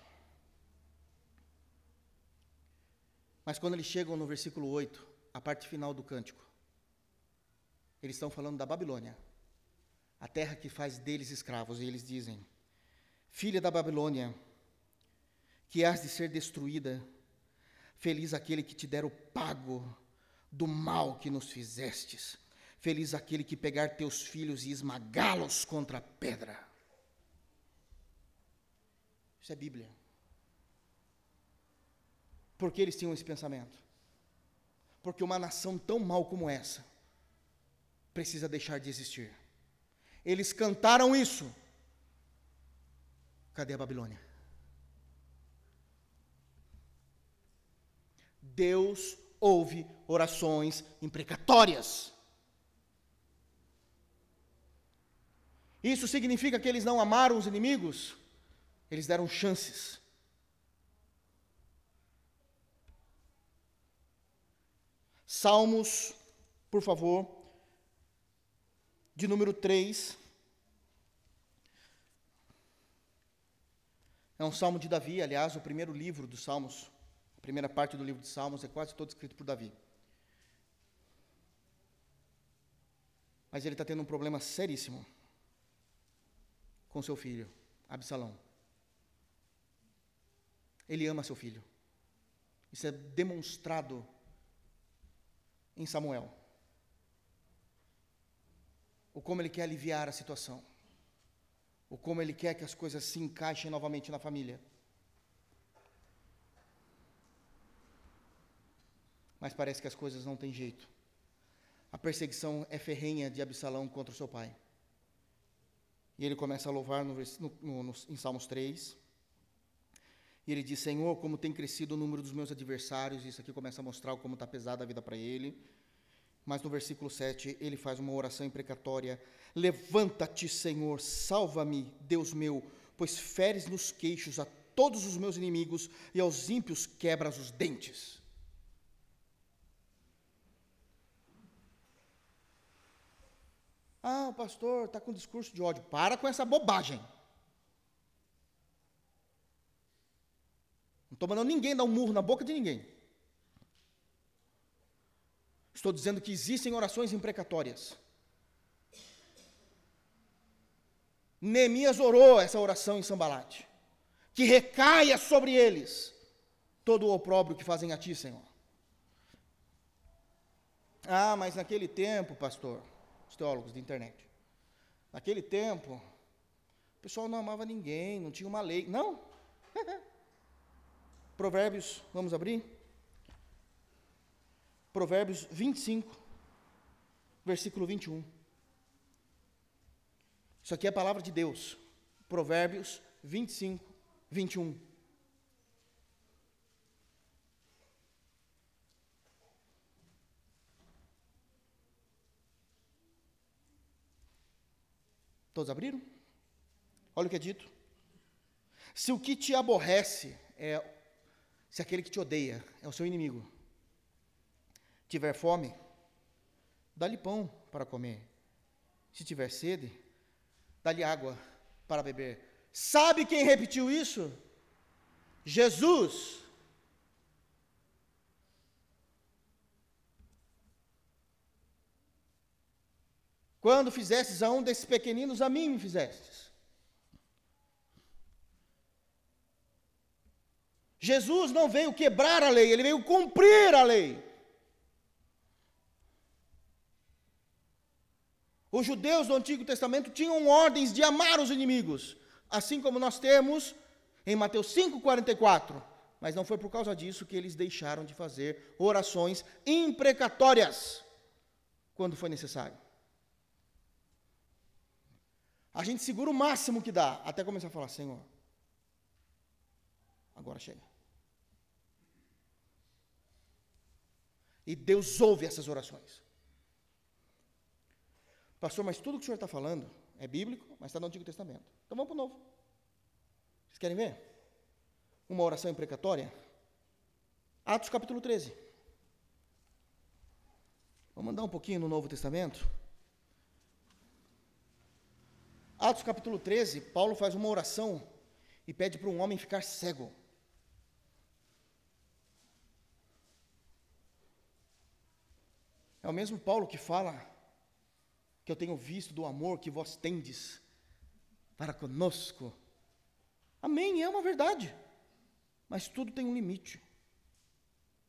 Speaker 1: Mas quando eles chegam no versículo 8, a parte final do cântico, eles estão falando da Babilônia, a terra que faz deles escravos, e eles dizem: filha da Babilônia, que has de ser destruída, Feliz aquele que te der o pago do mal que nos fizestes. Feliz aquele que pegar teus filhos e esmagá-los contra a pedra. Isso é Bíblia. Por que eles tinham esse pensamento? Porque uma nação tão mal como essa precisa deixar de existir. Eles cantaram isso. Cadê a Babilônia? Deus ouve orações imprecatórias. Isso significa que eles não amaram os inimigos? Eles deram chances. Salmos, por favor, de número 3. É um salmo de Davi, aliás, o primeiro livro dos Salmos, a primeira parte do livro de Salmos é quase todo escrito por Davi. Mas ele está tendo um problema seríssimo com seu filho, Absalão. Ele ama seu filho. Isso é demonstrado em Samuel. O como ele quer aliviar a situação. O como ele quer que as coisas se encaixem novamente na família. Mas parece que as coisas não têm jeito. A perseguição é ferrenha de Absalão contra o seu pai. E ele começa a louvar em Salmos 3. E ele diz: Senhor, como tem crescido o número dos meus adversários. Isso aqui começa a mostrar como está pesada a vida para ele. Mas no versículo 7, ele faz uma oração imprecatória. Levanta-te, Senhor, salva-me, Deus meu, pois feres nos queixos a todos os meus inimigos e aos ímpios quebras os dentes. Ah, o pastor está com discurso de ódio. Para com essa bobagem. Não estou mandando ninguém dar um murro na boca de ninguém. Estou dizendo que existem orações imprecatórias. Neemias orou essa oração em Sambalate. Que recaia sobre eles todo o opróbrio que fazem a ti, Senhor. Ah, mas naquele tempo, pastor, os teólogos da internet, naquele tempo, o pessoal não amava ninguém, não tinha uma lei. Não. Provérbios, vamos abrir? Provérbios 25, versículo 21. Isso aqui é a palavra de Deus. Provérbios 25, 21. Todos abriram? Olha o que é dito. Se o que te aborrece se aquele que te odeia é o seu inimigo, tiver fome, dá-lhe pão para comer. Se tiver sede, dá-lhe água para beber. Sabe quem repetiu isso? Jesus. Quando fizestes a um desses pequeninos, a mim me fizestes. Jesus não veio quebrar a lei, ele veio cumprir a lei. Os judeus do Antigo Testamento tinham ordens de amar os inimigos, assim como nós temos em Mateus 5,44. Mas não foi por causa disso que eles deixaram de fazer orações imprecatórias, quando foi necessário. A gente segura o máximo que dá, até começar a falar: Senhor, agora chega. E Deus ouve essas orações. Pastor, mas tudo que o senhor está falando é bíblico, mas está no Antigo Testamento. Então vamos para o Novo. Vocês querem ver? Uma oração imprecatória? Atos capítulo 13. Vamos andar um pouquinho no Novo Testamento. Atos capítulo 13, Paulo faz uma oração e pede para um homem ficar cego. É o mesmo Paulo que fala que eu tenho visto do amor que vós tendes para conosco. Amém, é uma verdade. Mas tudo tem um limite.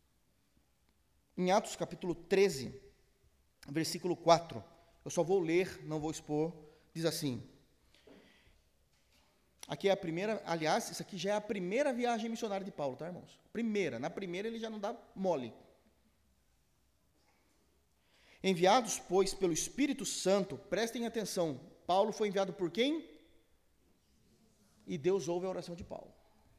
Speaker 1: Em Atos capítulo 13, versículo 4, eu só vou ler, não vou expor, diz assim, aqui é a primeira, aliás, isso aqui já é a primeira viagem missionária de Paulo, tá, irmãos? Na primeira ele já não dá mole. Enviados, pois, pelo Espírito Santo, prestem atenção, Paulo foi enviado por quem? E Deus ouve a oração de Paulo.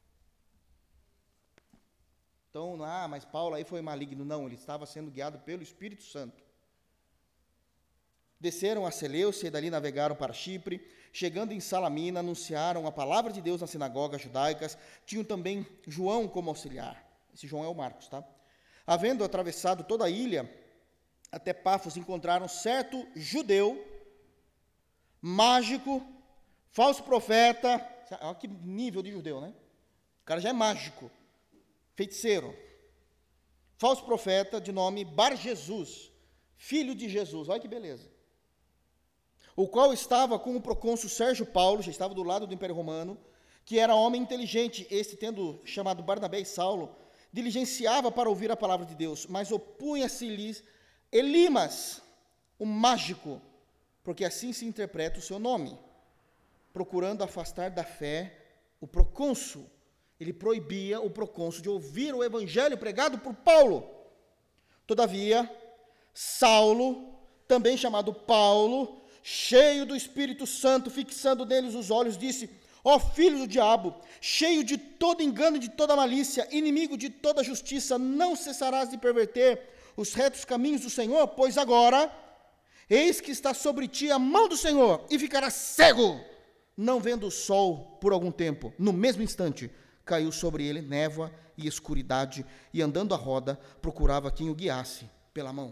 Speaker 1: Então, mas Paulo aí foi maligno. Não, ele estava sendo guiado pelo Espírito Santo. Desceram a Seleucia e dali navegaram para Chipre. Chegando em Salamina, anunciaram a palavra de Deus nas sinagogas judaicas. Tinham também João como auxiliar. Esse João é o Marcos, tá? Havendo atravessado toda a ilha, até Pafos, encontraram certo judeu, mágico, falso profeta. Olha que nível de judeu, né? O cara já é mágico, feiticeiro, falso profeta de nome Bar-Jesus, filho de Jesus, olha que beleza, o qual estava com o procônsul Sérgio Paulo, já estava do lado do Império Romano, que era homem inteligente, este tendo chamado Barnabé e Saulo, diligenciava para ouvir a palavra de Deus, mas opunha-se-lhes Elimas, o mágico, porque assim se interpreta o seu nome, procurando afastar da fé o procônsul. Ele proibia o procônsul de ouvir o evangelho pregado por Paulo. Todavia, Saulo, também chamado Paulo, cheio do Espírito Santo, fixando neles os olhos, disse: ó filho do diabo, cheio de todo engano e de toda malícia, inimigo de toda justiça, não cessarás de perverter os retos caminhos do Senhor? Pois agora, eis que está sobre ti a mão do Senhor, e ficarás cego, não vendo o sol por algum tempo. No mesmo instante, caiu sobre ele névoa e escuridade, e andando à roda, procurava quem o guiasse pela mão.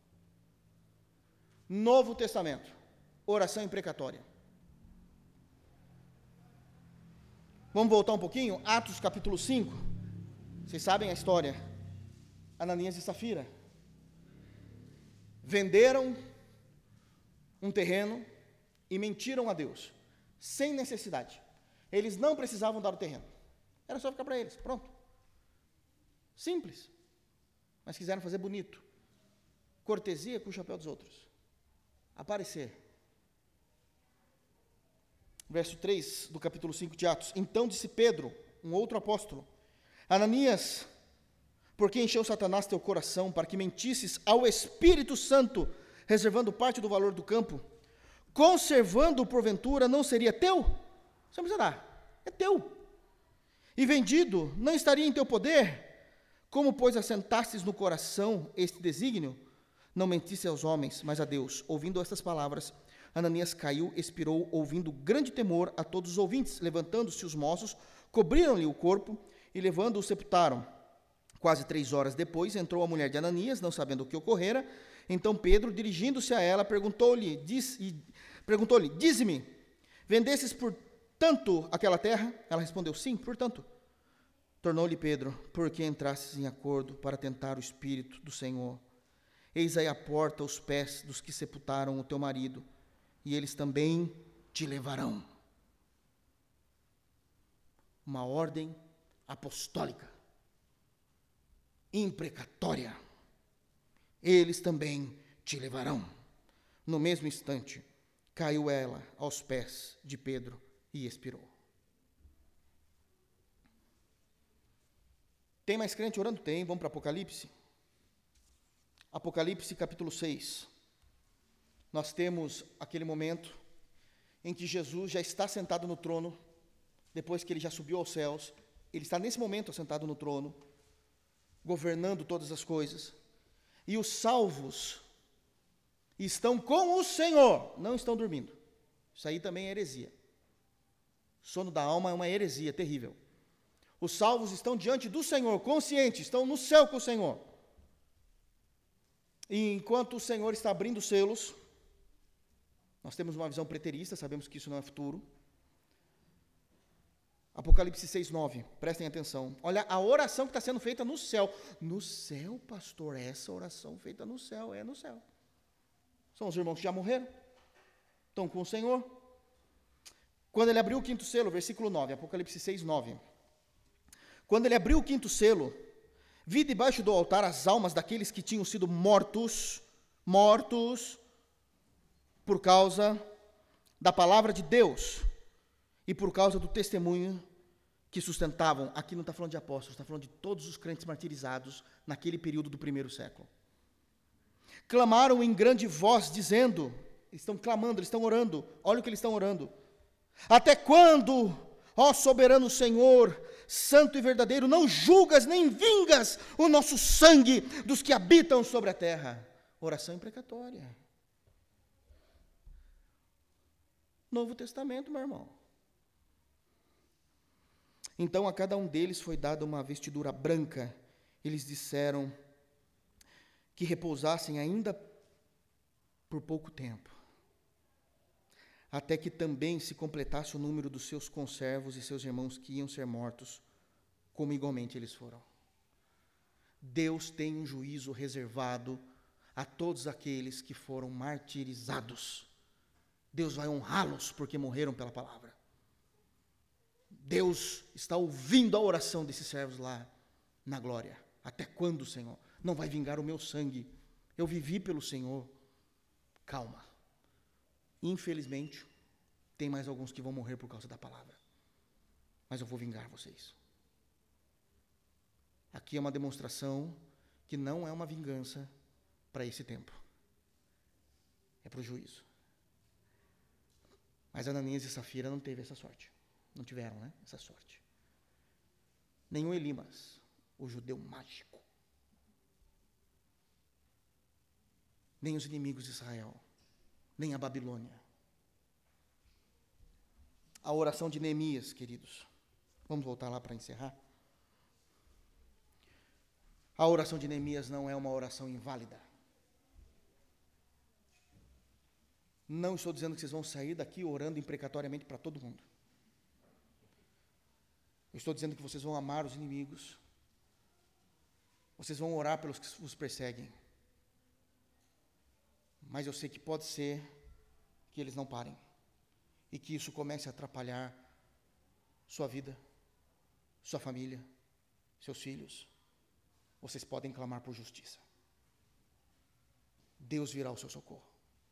Speaker 1: Novo Testamento, oração imprecatória. Vamos voltar um pouquinho, Atos capítulo 5, vocês sabem a história, Ananias e Safira, venderam um terreno e mentiram a Deus, sem necessidade, eles não precisavam dar o terreno, era só ficar para eles, pronto. Simples. Mas quiseram fazer bonito. Cortesia com o chapéu dos outros. Aparecer. Verso 3 do capítulo 5 de Atos. Então disse Pedro, um outro apóstolo: Ananias, por que encheu Satanás teu coração, para que mentisses ao Espírito Santo, reservando parte do valor do campo? Conservando porventura, não seria teu? Você não precisa dar, é teu. E vendido, não estaria em teu poder? Como, pois, assentastes no coração este desígnio? Não mentisse aos homens, mas a Deus. Ouvindo estas palavras, Ananias caiu, expirou, ouvindo grande temor a todos os ouvintes. Levantando-se os moços, cobriram-lhe o corpo e, levando-o, sepultaram. Quase 3 horas depois, entrou a mulher de Ananias, não sabendo o que ocorrera. Então Pedro, dirigindo-se a ela, perguntou-lhe, dize-me, vendesses por tanto aquela terra? Ela respondeu, sim, portanto. Tornou-lhe Pedro, porque entrastes em acordo para tentar o Espírito do Senhor? Eis aí a porta os pés dos que sepultaram o teu marido, e eles também te levarão. Uma ordem apostólica, imprecatória. Eles também te levarão. No mesmo instante, caiu ela aos pés de Pedro e expirou. Tem mais crente orando? Tem. Vamos para Apocalipse. Apocalipse capítulo 6. Nós temos aquele momento em que Jesus já está sentado no trono, depois que ele já subiu aos céus. Ele está nesse momento sentado no trono, governando todas as coisas. E os salvos estão com o Senhor, não estão dormindo. Isso aí também é heresia. Sono da alma é uma heresia terrível. Os salvos estão diante do Senhor, conscientes, estão no céu com o Senhor. E enquanto o Senhor está abrindo selos, nós temos uma visão preterista, sabemos que isso não é futuro. Apocalipse 6:9, prestem atenção. Olha a oração que está sendo feita no céu. No céu, pastor, essa oração feita no céu, é no céu. São os irmãos que já morreram, estão com o Senhor. Quando ele abriu o 5º selo, versículo 9, Apocalipse 6:9. Quando ele abriu o 5º selo, Vi debaixo do altar as almas daqueles que tinham sido mortos por causa da palavra de Deus e por causa do testemunho que sustentavam. Aqui não está falando de apóstolos, está falando de todos os crentes martirizados naquele período do primeiro século. Clamaram em grande voz, dizendo, eles estão clamando, eles estão orando, olha o que eles estão orando. Até quando, ó soberano Senhor, santo e verdadeiro, não julgas nem vingas o nosso sangue dos que habitam sobre a terra? Oração imprecatória. Novo Testamento, meu irmão. Então a cada um deles foi dada uma vestidura branca. Eles disseram que repousassem ainda por pouco tempo, até que também se completasse o número dos seus conservos e seus irmãos que iam ser mortos, como igualmente eles foram. Deus tem um juízo reservado a todos aqueles que foram martirizados. Deus vai honrá-los porque morreram pela palavra. Deus está ouvindo a oração desses servos lá na glória. Até quando, Senhor? Não vai vingar o meu sangue. Eu vivi pelo Senhor. Calma. Infelizmente, tem mais alguns que vão morrer por causa da palavra. Mas eu vou vingar vocês. Aqui é uma demonstração que não é uma vingança para esse tempo. É para o juízo. Mas Ananias e Safira não teve essa sorte. Não tiveram, né? Essa sorte. Nem o Elimas, o judeu mágico. Nem os inimigos de Israel. Nem a Babilônia. A oração de Neemias, queridos. Vamos voltar lá para encerrar. A oração de Neemias não é uma oração inválida. Não estou dizendo que vocês vão sair daqui orando imprecatoriamente para todo mundo. Eu estou dizendo que vocês vão amar os inimigos. Vocês vão orar pelos que vos perseguem. Mas eu sei que pode ser que eles não parem. E que isso comece a atrapalhar sua vida, sua família, seus filhos. Vocês podem clamar por justiça. Deus virá ao seu socorro.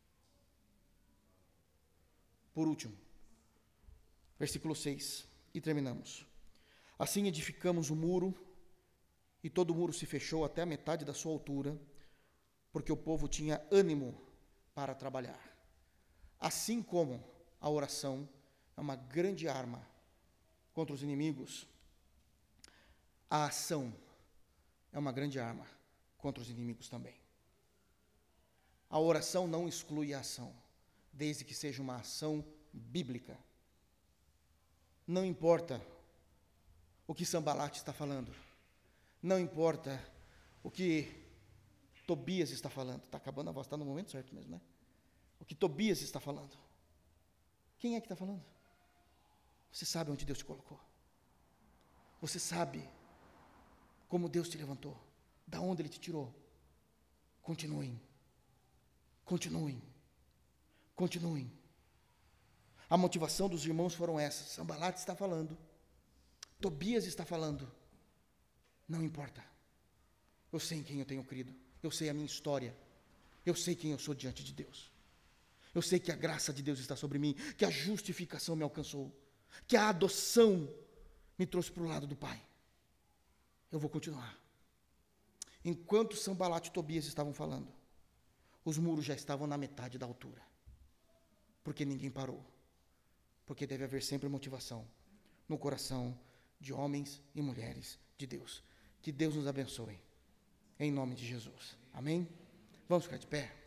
Speaker 1: Por último, versículo 6, e terminamos. Assim edificamos o muro, e todo o muro se fechou até a metade da sua altura, porque o povo tinha ânimo para trabalhar. Assim como a oração é uma grande arma contra os inimigos, a ação é uma grande arma contra os inimigos também. A oração não exclui a ação, desde que seja uma ação bíblica. Não importa o que Sanbalate está falando, não importa o que Tobias está falando. Está acabando a voz, está no momento certo mesmo, né? O que Tobias está falando. Quem é que está falando? Você sabe onde Deus te colocou. Você sabe como Deus te levantou, da onde Ele te tirou. Continuem. Continuem. Continuem. A motivação dos irmãos foram essas. Sanbalate está falando. Tobias está falando. Não importa. Eu sei em quem eu tenho crido. Eu sei a minha história. Eu sei quem eu sou diante de Deus. Eu sei que a graça de Deus está sobre mim, que a justificação me alcançou, que a adoção me trouxe para o lado do Pai. Eu vou continuar. Enquanto Sanbalate e Tobias estavam falando, os muros já estavam na metade da altura. Porque ninguém parou. Porque deve haver sempre motivação no coração de homens e mulheres de Deus. Que Deus nos abençoe. Em nome de Jesus. Amém? Vamos ficar de pé.